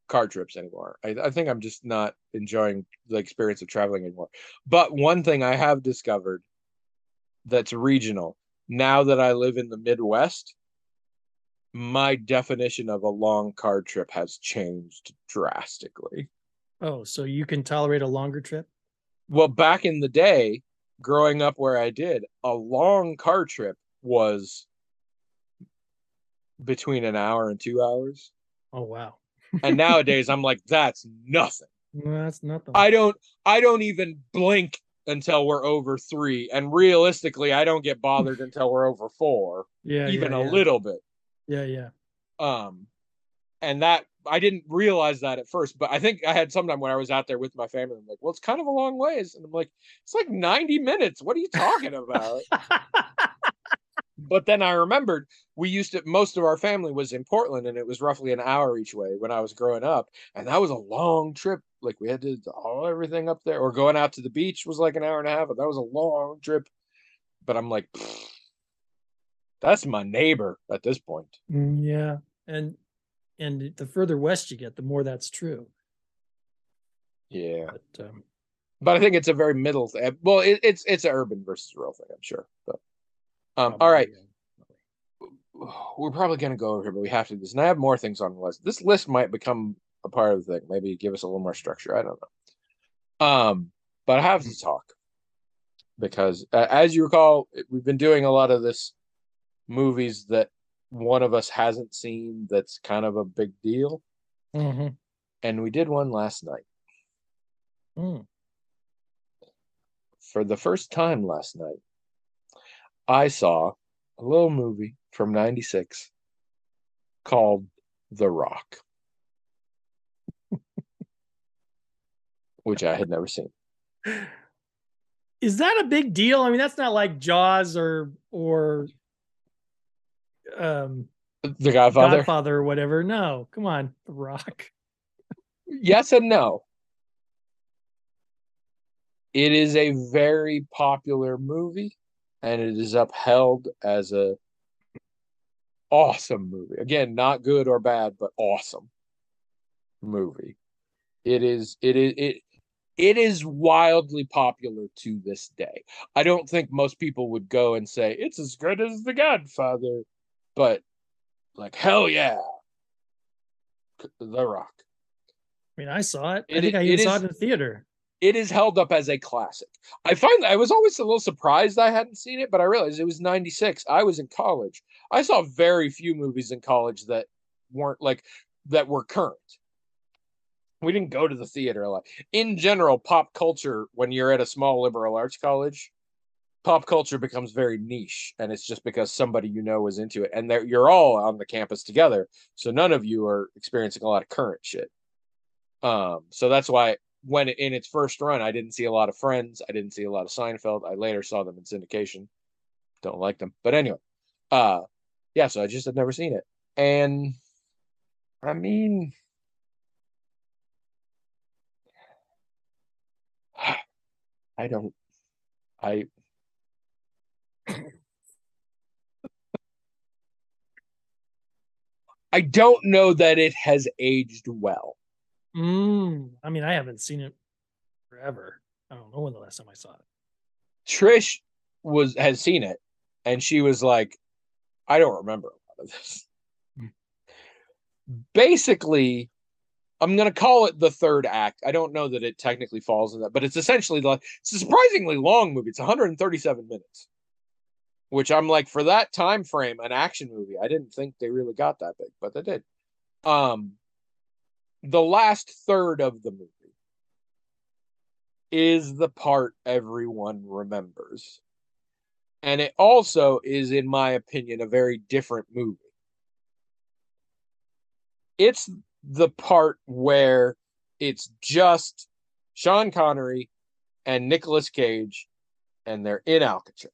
car trips anymore. I, I think I'm just not enjoying the experience of traveling anymore. But one thing I have discovered that's regional, now that I live in the Midwest, my definition of a long car trip has changed drastically. Oh, so you can tolerate a longer trip? Well, back in the day, growing up where I did, a long car trip was between an hour and two hours. Oh, wow. And nowadays I'm like, that's nothing. No, that's nothing. I don't I don't even blink until we're over three. And realistically, I don't get bothered until we're over four. Yeah, even yeah, a yeah. little bit. Yeah, yeah. Um, and that I didn't realize that at first, but I think I had sometime when I was out there with my family. I'm like, well, it's kind of a long ways, and I'm like, it's like ninety minutes. What are you talking about? But then I remembered we used to, most of our family was in Portland, and it was roughly an hour each way when I was growing up, and that was a long trip. Like we had to do all everything up there, or going out to the beach was like an hour and a half, but that was a long trip. But I'm like, that's my neighbor at this point. Mm, yeah, and and the further west you get, the more that's true. Yeah, but, um, but I think it's a very middle thing. Well, it, it's it's an urban versus rural thing, I'm sure. But um, probably, all right, yeah. we're probably gonna go over here, but we have to do this, and I have more things on the list. This list might become a part of the thing. Maybe give us a little more structure. I don't know. Um, but I have to talk because, uh, as you recall, we've been doing a lot of this movies that one of us hasn't seen. That's kind of a big deal, Mm-hmm. and we did one last night. Mm. For the first time last night, I saw a little movie from ninety-six called The Rock, which I had never seen. Is that a big deal? I mean, that's not like Jaws or or um The Godfather? Godfather or whatever. No, come on, The Rock. Yes and no. It is a very popular movie, and it is upheld as a awesome movie. Again, not good or bad, but awesome movie. It is it is it it is wildly popular to this day. I don't think most people would go and say it's as good as The Godfather, but like hell yeah. The Rock. I mean, I saw it. I It think I it even saw is it in the theater. it is held up as a classic. I find I was always a little surprised I hadn't seen it, but I realized it was ninety-six. I was in college. I saw very few movies in college that weren't like that were current. We didn't go to the theater a lot. In general, pop culture, when you're at a small liberal arts college, pop culture becomes very niche, and it's just because somebody you know is into it, and you're all on the campus together, so none of you are experiencing a lot of current shit. Um, so that's why when in its first run, I didn't see a lot of Friends. I didn't see a lot of Seinfeld. I later saw them in syndication. Don't like them, but anyway, uh, yeah. So I just had never seen it, and I mean, I don't, I. I don't know that it has aged well. Mm, I mean, I haven't seen it forever. I don't know when the last time I saw it. Trish was has seen it, and she was like, I don't remember a lot of this. Mm. Basically, I'm going to call it the third act. I don't know that it technically falls in that, but it's essentially like it's a surprisingly long movie. It's one hundred thirty-seven minutes, which I'm like, for that time frame, an action movie, I didn't think they really got that big, but they did. Um, the last third of the movie is the part everyone remembers. And it also is, in my opinion, a very different movie. It's the part where it's just Sean Connery and Nicolas Cage, and they're in Alcatraz.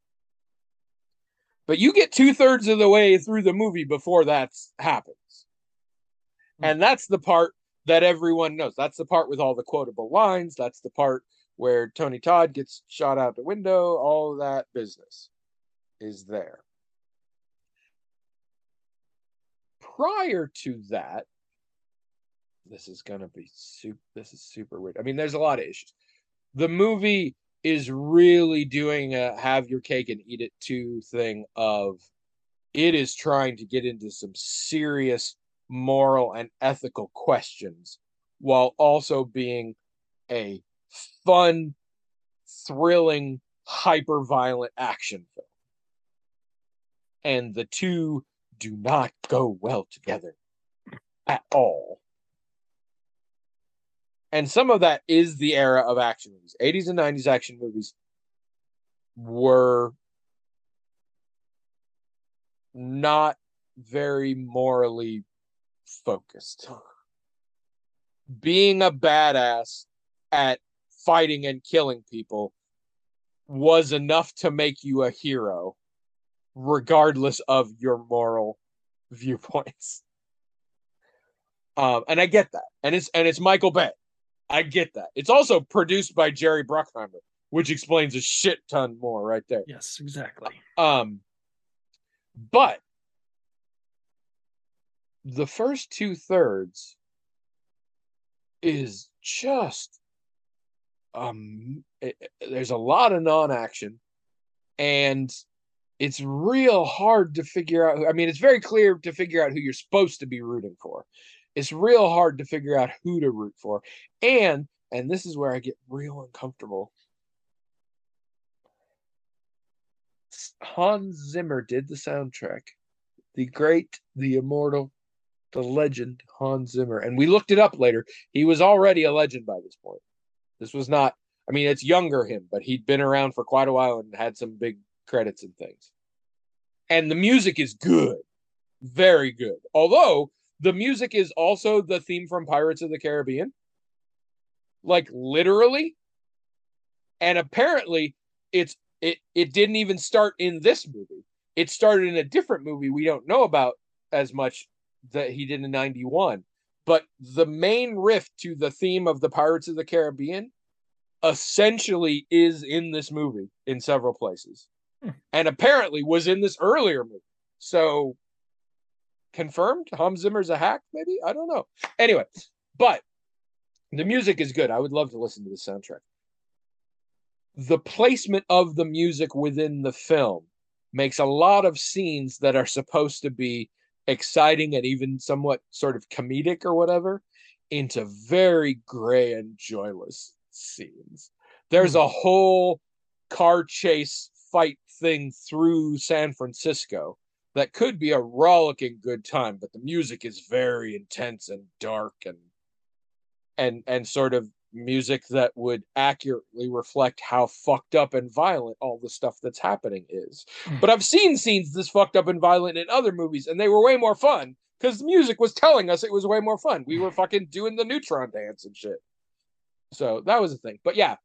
But you get two thirds of the way through the movie before that happens. And that's the part that everyone knows. That's the part with all the quotable lines. That's the part where Tony Todd gets shot out the window. All of that business is there. Prior to that, this is gonna be super. This is super weird. I mean, there's a lot of issues. The movie is really doing a have your cake and eat it too thing of it is trying to get into some serious moral and ethical questions while also being a fun, thrilling, hyper violent action film. And the two do not go well together at all. And some of that is the era of action movies. eighties and nineties action movies were not very morally focused. Being a badass at fighting and killing people was enough to make you a hero, regardless of your moral viewpoints. Um, and I get that. And it's and it's Michael Bay. I get that. It's also produced by Jerry Bruckheimer, which explains a shit ton more right there. Yes, exactly. Um, but the first two thirds is just um it, there's a lot of non-action, and it's real hard to figure out. I mean, it's very clear to figure out who you're supposed to be rooting for. It's real hard to figure out who to root for. And and this is where I get real uncomfortable. Hans Zimmer did the soundtrack. The great, the immortal, the legend Hans Zimmer. And we looked it up later. He was already a legend by this point. This was not, I mean, it's younger him, but he'd been around for quite a while and had some big credits and things. And the music is good. Very good. Although the music is also the theme from Pirates of the Caribbean. Like literally. And apparently it's it it didn't even start in this movie. It started in a different movie we don't know about as much that he did in ninety-one. But the main riff to the theme of the Pirates of the Caribbean essentially is in this movie in several places. Hmm. And apparently was in this earlier movie. So confirmed? Hans Zimmer's a hack, maybe? I don't know. Anyway, but the music is good. I would love to listen to the soundtrack. The placement of the music within the film makes a lot of scenes that are supposed to be exciting and even somewhat sort of comedic or whatever into very gray and joyless scenes. There's mm. a whole car chase fight thing through San Francisco that could be a rollicking good time, but the music is very intense and dark and and and sort of music that would accurately reflect how fucked up and violent all the stuff that's happening is. Mm. But I've seen scenes this fucked up and violent in other movies, and they were way more fun because the music was telling us it was way more fun. We were fucking doing the Neutron dance and shit. So that was the thing. But yeah,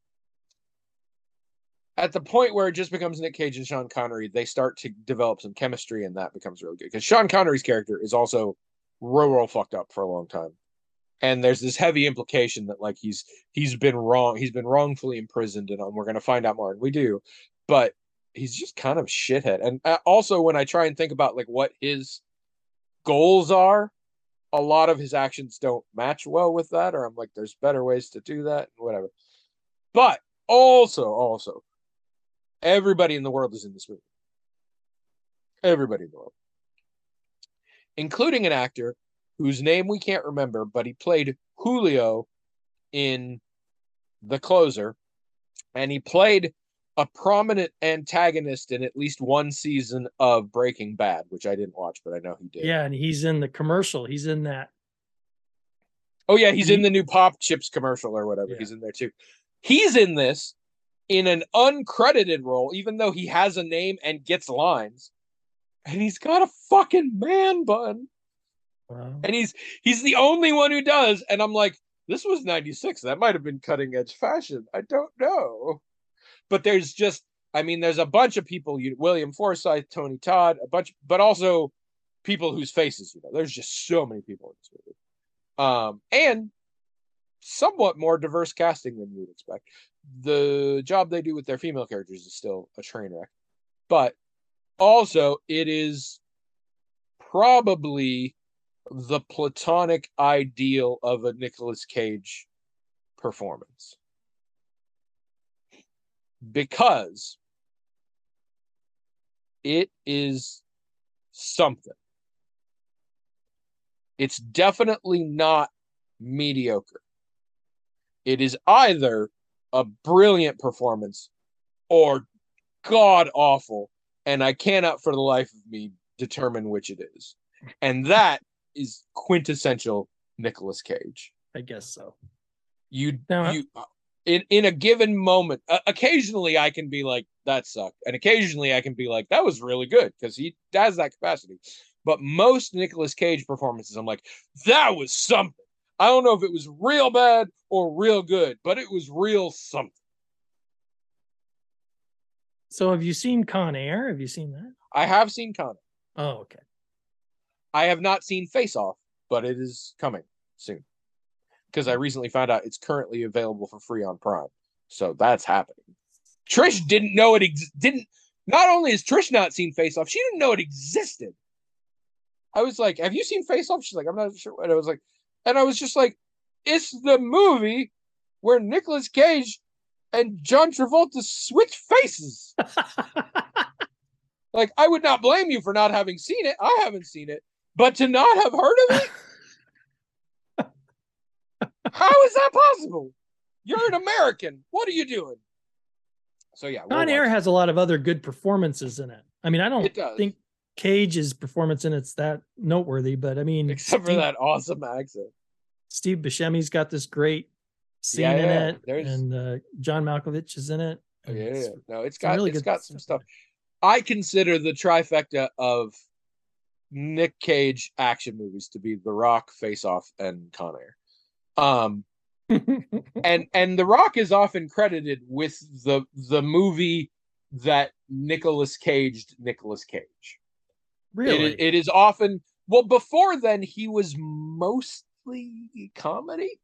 at the point where it just becomes Nick Cage and Sean Connery, they start to develop some chemistry, and that becomes really good. Because Sean Connery's character is also real, real fucked up for a long time. And there's this heavy implication that like he's he's been wrong, he's been wrongfully imprisoned, and we're going to find out more, and we do. But he's just kind of shithead. And also, when I try and think about like what his goals are, a lot of his actions don't match well with that, or I'm like, there's better ways to do that, whatever. But also, also, everybody in the world is in this movie. Everybody in the world, including an actor whose name we can't remember, but he played Julio in The Closer, and he played a prominent antagonist in at least one season of Breaking Bad, which I didn't watch, but I know he did. Yeah, and he's in the commercial. He's in that. Oh, yeah, he's he... in the new Pop Chips commercial or whatever. Yeah. He's in there, too. He's in this in an uncredited role, even though he has a name and gets lines. And he's got a fucking man bun. Wow. And he's he's the only one who does. And I'm like, this was ninety-six. That might have been cutting edge fashion. I don't know. But there's just, I mean, there's a bunch of people, you, William Forsythe, Tony Todd, a bunch, but also people whose faces, you know, there's just so many people in this movie. Um, and somewhat more diverse casting than you would expect. The job they do with their female characters is still a train wreck. But also, it is probably the platonic ideal of a Nicolas Cage performance. Because it is something. It's definitely not mediocre. It is either a brilliant performance or god awful, and I cannot for the life of me determine which it is. And that is quintessential Nicolas Cage. I guess so. You Now, you in in a given moment, uh, occasionally I can be like that sucked, and occasionally I can be like that was really good because he has that capacity. But most Nicolas Cage performances, I'm like that was something. I don't know if it was real bad or real good, but it was real something. So have you seen Con Air? Have you seen that? I have seen Con Air. Oh, okay. I have not seen Face Off, but it is coming soon. Because I recently found out it's currently available for free on Prime. So that's happening. Trish didn't know it ex- didn't not only has Trish not seen Face Off, she didn't know it existed. I was like, have you seen Face Off? She's like, I'm not sure. And I was like, and I was just like, it's the movie where Nicolas Cage and John Travolta switch faces. Like, I would not blame you for not having seen it. I haven't seen it. But to not have heard of it? How is that possible? You're an American. What are you doing? So yeah, Con Air has a lot of other good performances in it. I mean, I don't think Cage's performance in it's that noteworthy, but I mean, except Steve, for that awesome accent. Steve Buscemi's got this great scene yeah, yeah. in it, There's... and uh, John Malkovich is in it. Oh, yeah, yeah, no, it's got really it's got some stuff. I consider the trifecta of Nick Cage action movies to be The Rock, Face Off, and Con Air. Um, and and The Rock is often credited with the the movie that Nicolas Caged Nicolas Cage. Really, it, it is often well. Before then, he was mostly comedy.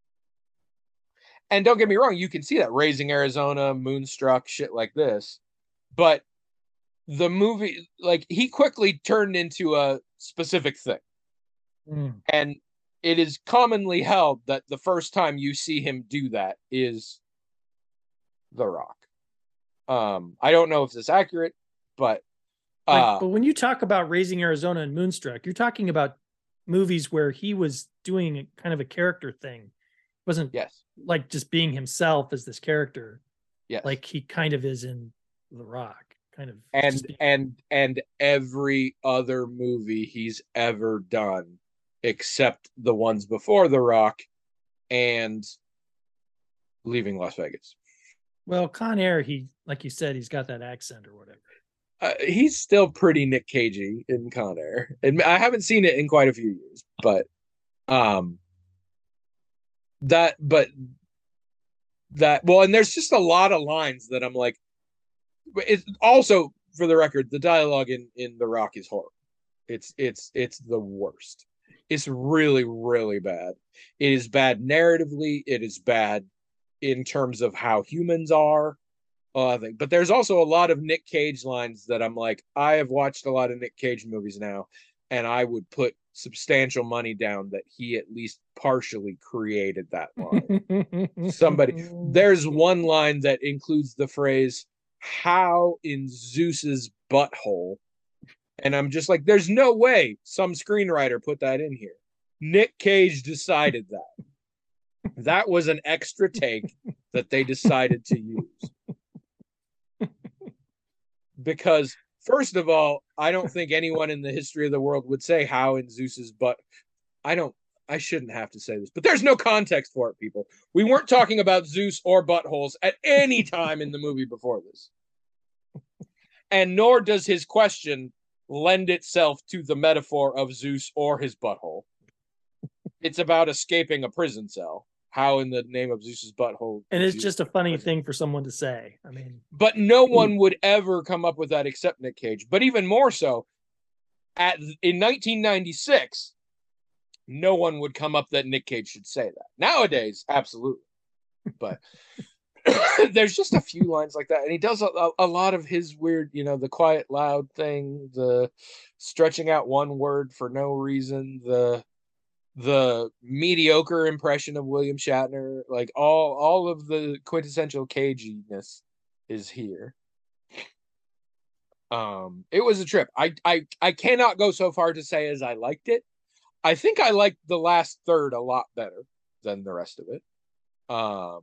And don't get me wrong, you can see that Raising Arizona, Moonstruck, shit like this. But the movie, like, he quickly turned into a specific thing. Mm. And it is commonly held that the first time you see him do that is The Rock. Um, I don't know if this is accurate, but uh, like, but when you talk about Raising Arizona and Moonstruck, you're talking about movies where he was doing a, kind of a character thing. It wasn't yes. like just being himself as this character. Yes. Like he kind of is in The Rock. Kind of and being... and and every other movie he's ever done except the ones before The Rock and Leaving Las Vegas. Well, Con Air, he, like you said, he's got that accent or whatever. Uh, he's still pretty Nick Cagey in Con Air. And I haven't seen it in quite a few years, but um that but that well, and there's just a lot of lines that I'm like, it's also, for the record, the dialogue in, in The Rock is horrible. It's it's it's the worst. It's really, really bad. It is bad narratively. It is bad in terms of how humans are. Uh, but there's also a lot of Nick Cage lines that I'm like, I have watched a lot of Nick Cage movies now, and I would put substantial money down that he at least partially created that line. Somebody, there's one line that includes the phrase, "How in Zeus's butthole?" And I'm just like, there's no way some screenwriter put that in here. Nick Cage decided that. That was an extra take that they decided to use. Because, first of all, I don't think anyone in the history of the world would say "how in Zeus's butt." I don't, I shouldn't have to say this, but there's no context for it, people. We weren't talking about Zeus or buttholes at any time in the movie before this. And nor does his question lend itself to the metaphor of Zeus or his butthole. It's about escaping a prison cell. How in the name of Zeus's butthole? And it's Zeus just a funny thing for someone to say. I mean, but no one would ever come up with that except Nick Cage. But even more so, at in nineteen ninety-six, no one would come up that Nick Cage should say that. Nowadays, absolutely. But there's just a few lines like that, and he does a, a lot of his weird, you know, the quiet loud thing, the stretching out one word for no reason, the the mediocre impression of William Shatner, like all all of the quintessential caginess is here. Um, it was a trip. I I I cannot go so far to say as I liked it. I think I liked the last third a lot better than the rest of it. Um,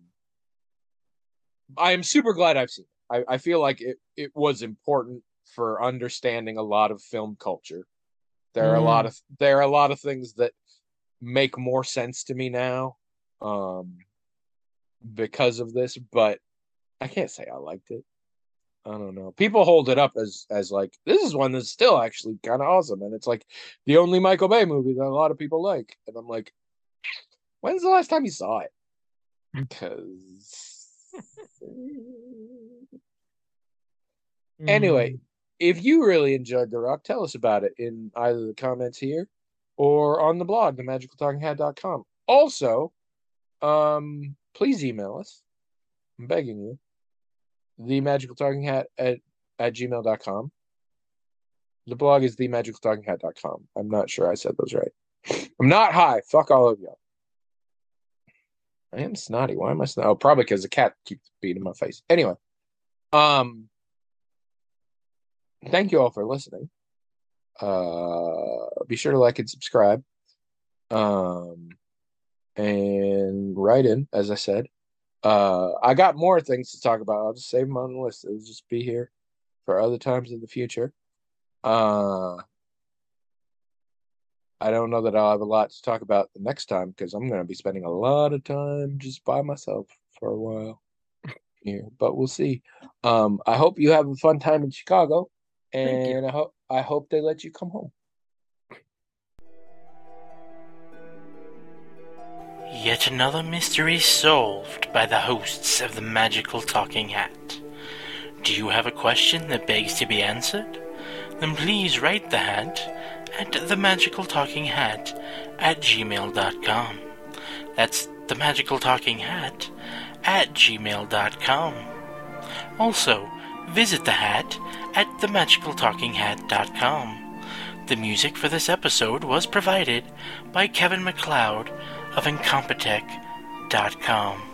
I am super glad I've seen it. I, I feel like it, it was important for understanding a lot of film culture. There are mm. a lot of there are a lot of things that make more sense to me now, um, because of this, but I can't say I liked it. I don't know. People hold it up as as like, this is one that's still actually kind of awesome, and it's like the only Michael Bay movie that a lot of people like. And I'm like, when's the last time you saw it? Because anyway, if you really enjoyed The Rock, tell us about it in either the comments here or on the blog, the magical talking hat dot com. Also, um, please email us. I'm begging you. the magical talking hat at, at gmail dot com. The blog is the magical talking hat dot com. I'm not sure I said those right. I'm not high. Fuck all of y'all. I am snotty. Why am I snotty? Oh, probably because the cat keeps beating my face. Anyway, um, thank you all for listening. Uh, be sure to like and subscribe. Um, and write in, as I said. Uh, I got more things to talk about. I'll just save them on the list. It'll just be here for other times in the future. Uh, I don't know that I'll have a lot to talk about the next time because I'm going to be spending a lot of time just by myself for a while here, but we'll see. Um, I hope you have a fun time in Chicago, and I hope I hope they let you come home. Yet another mystery solved by the hosts of the Magical Talking Hat. Do you have a question that begs to be answered? Then please write the hat at the magical talking hat at gmail dot com. That's the magical talking hat at gmail dot com. Also, visit the hat at the magical talking hat dot com. The music for this episode was provided by Kevin MacLeod of incompetech dot com.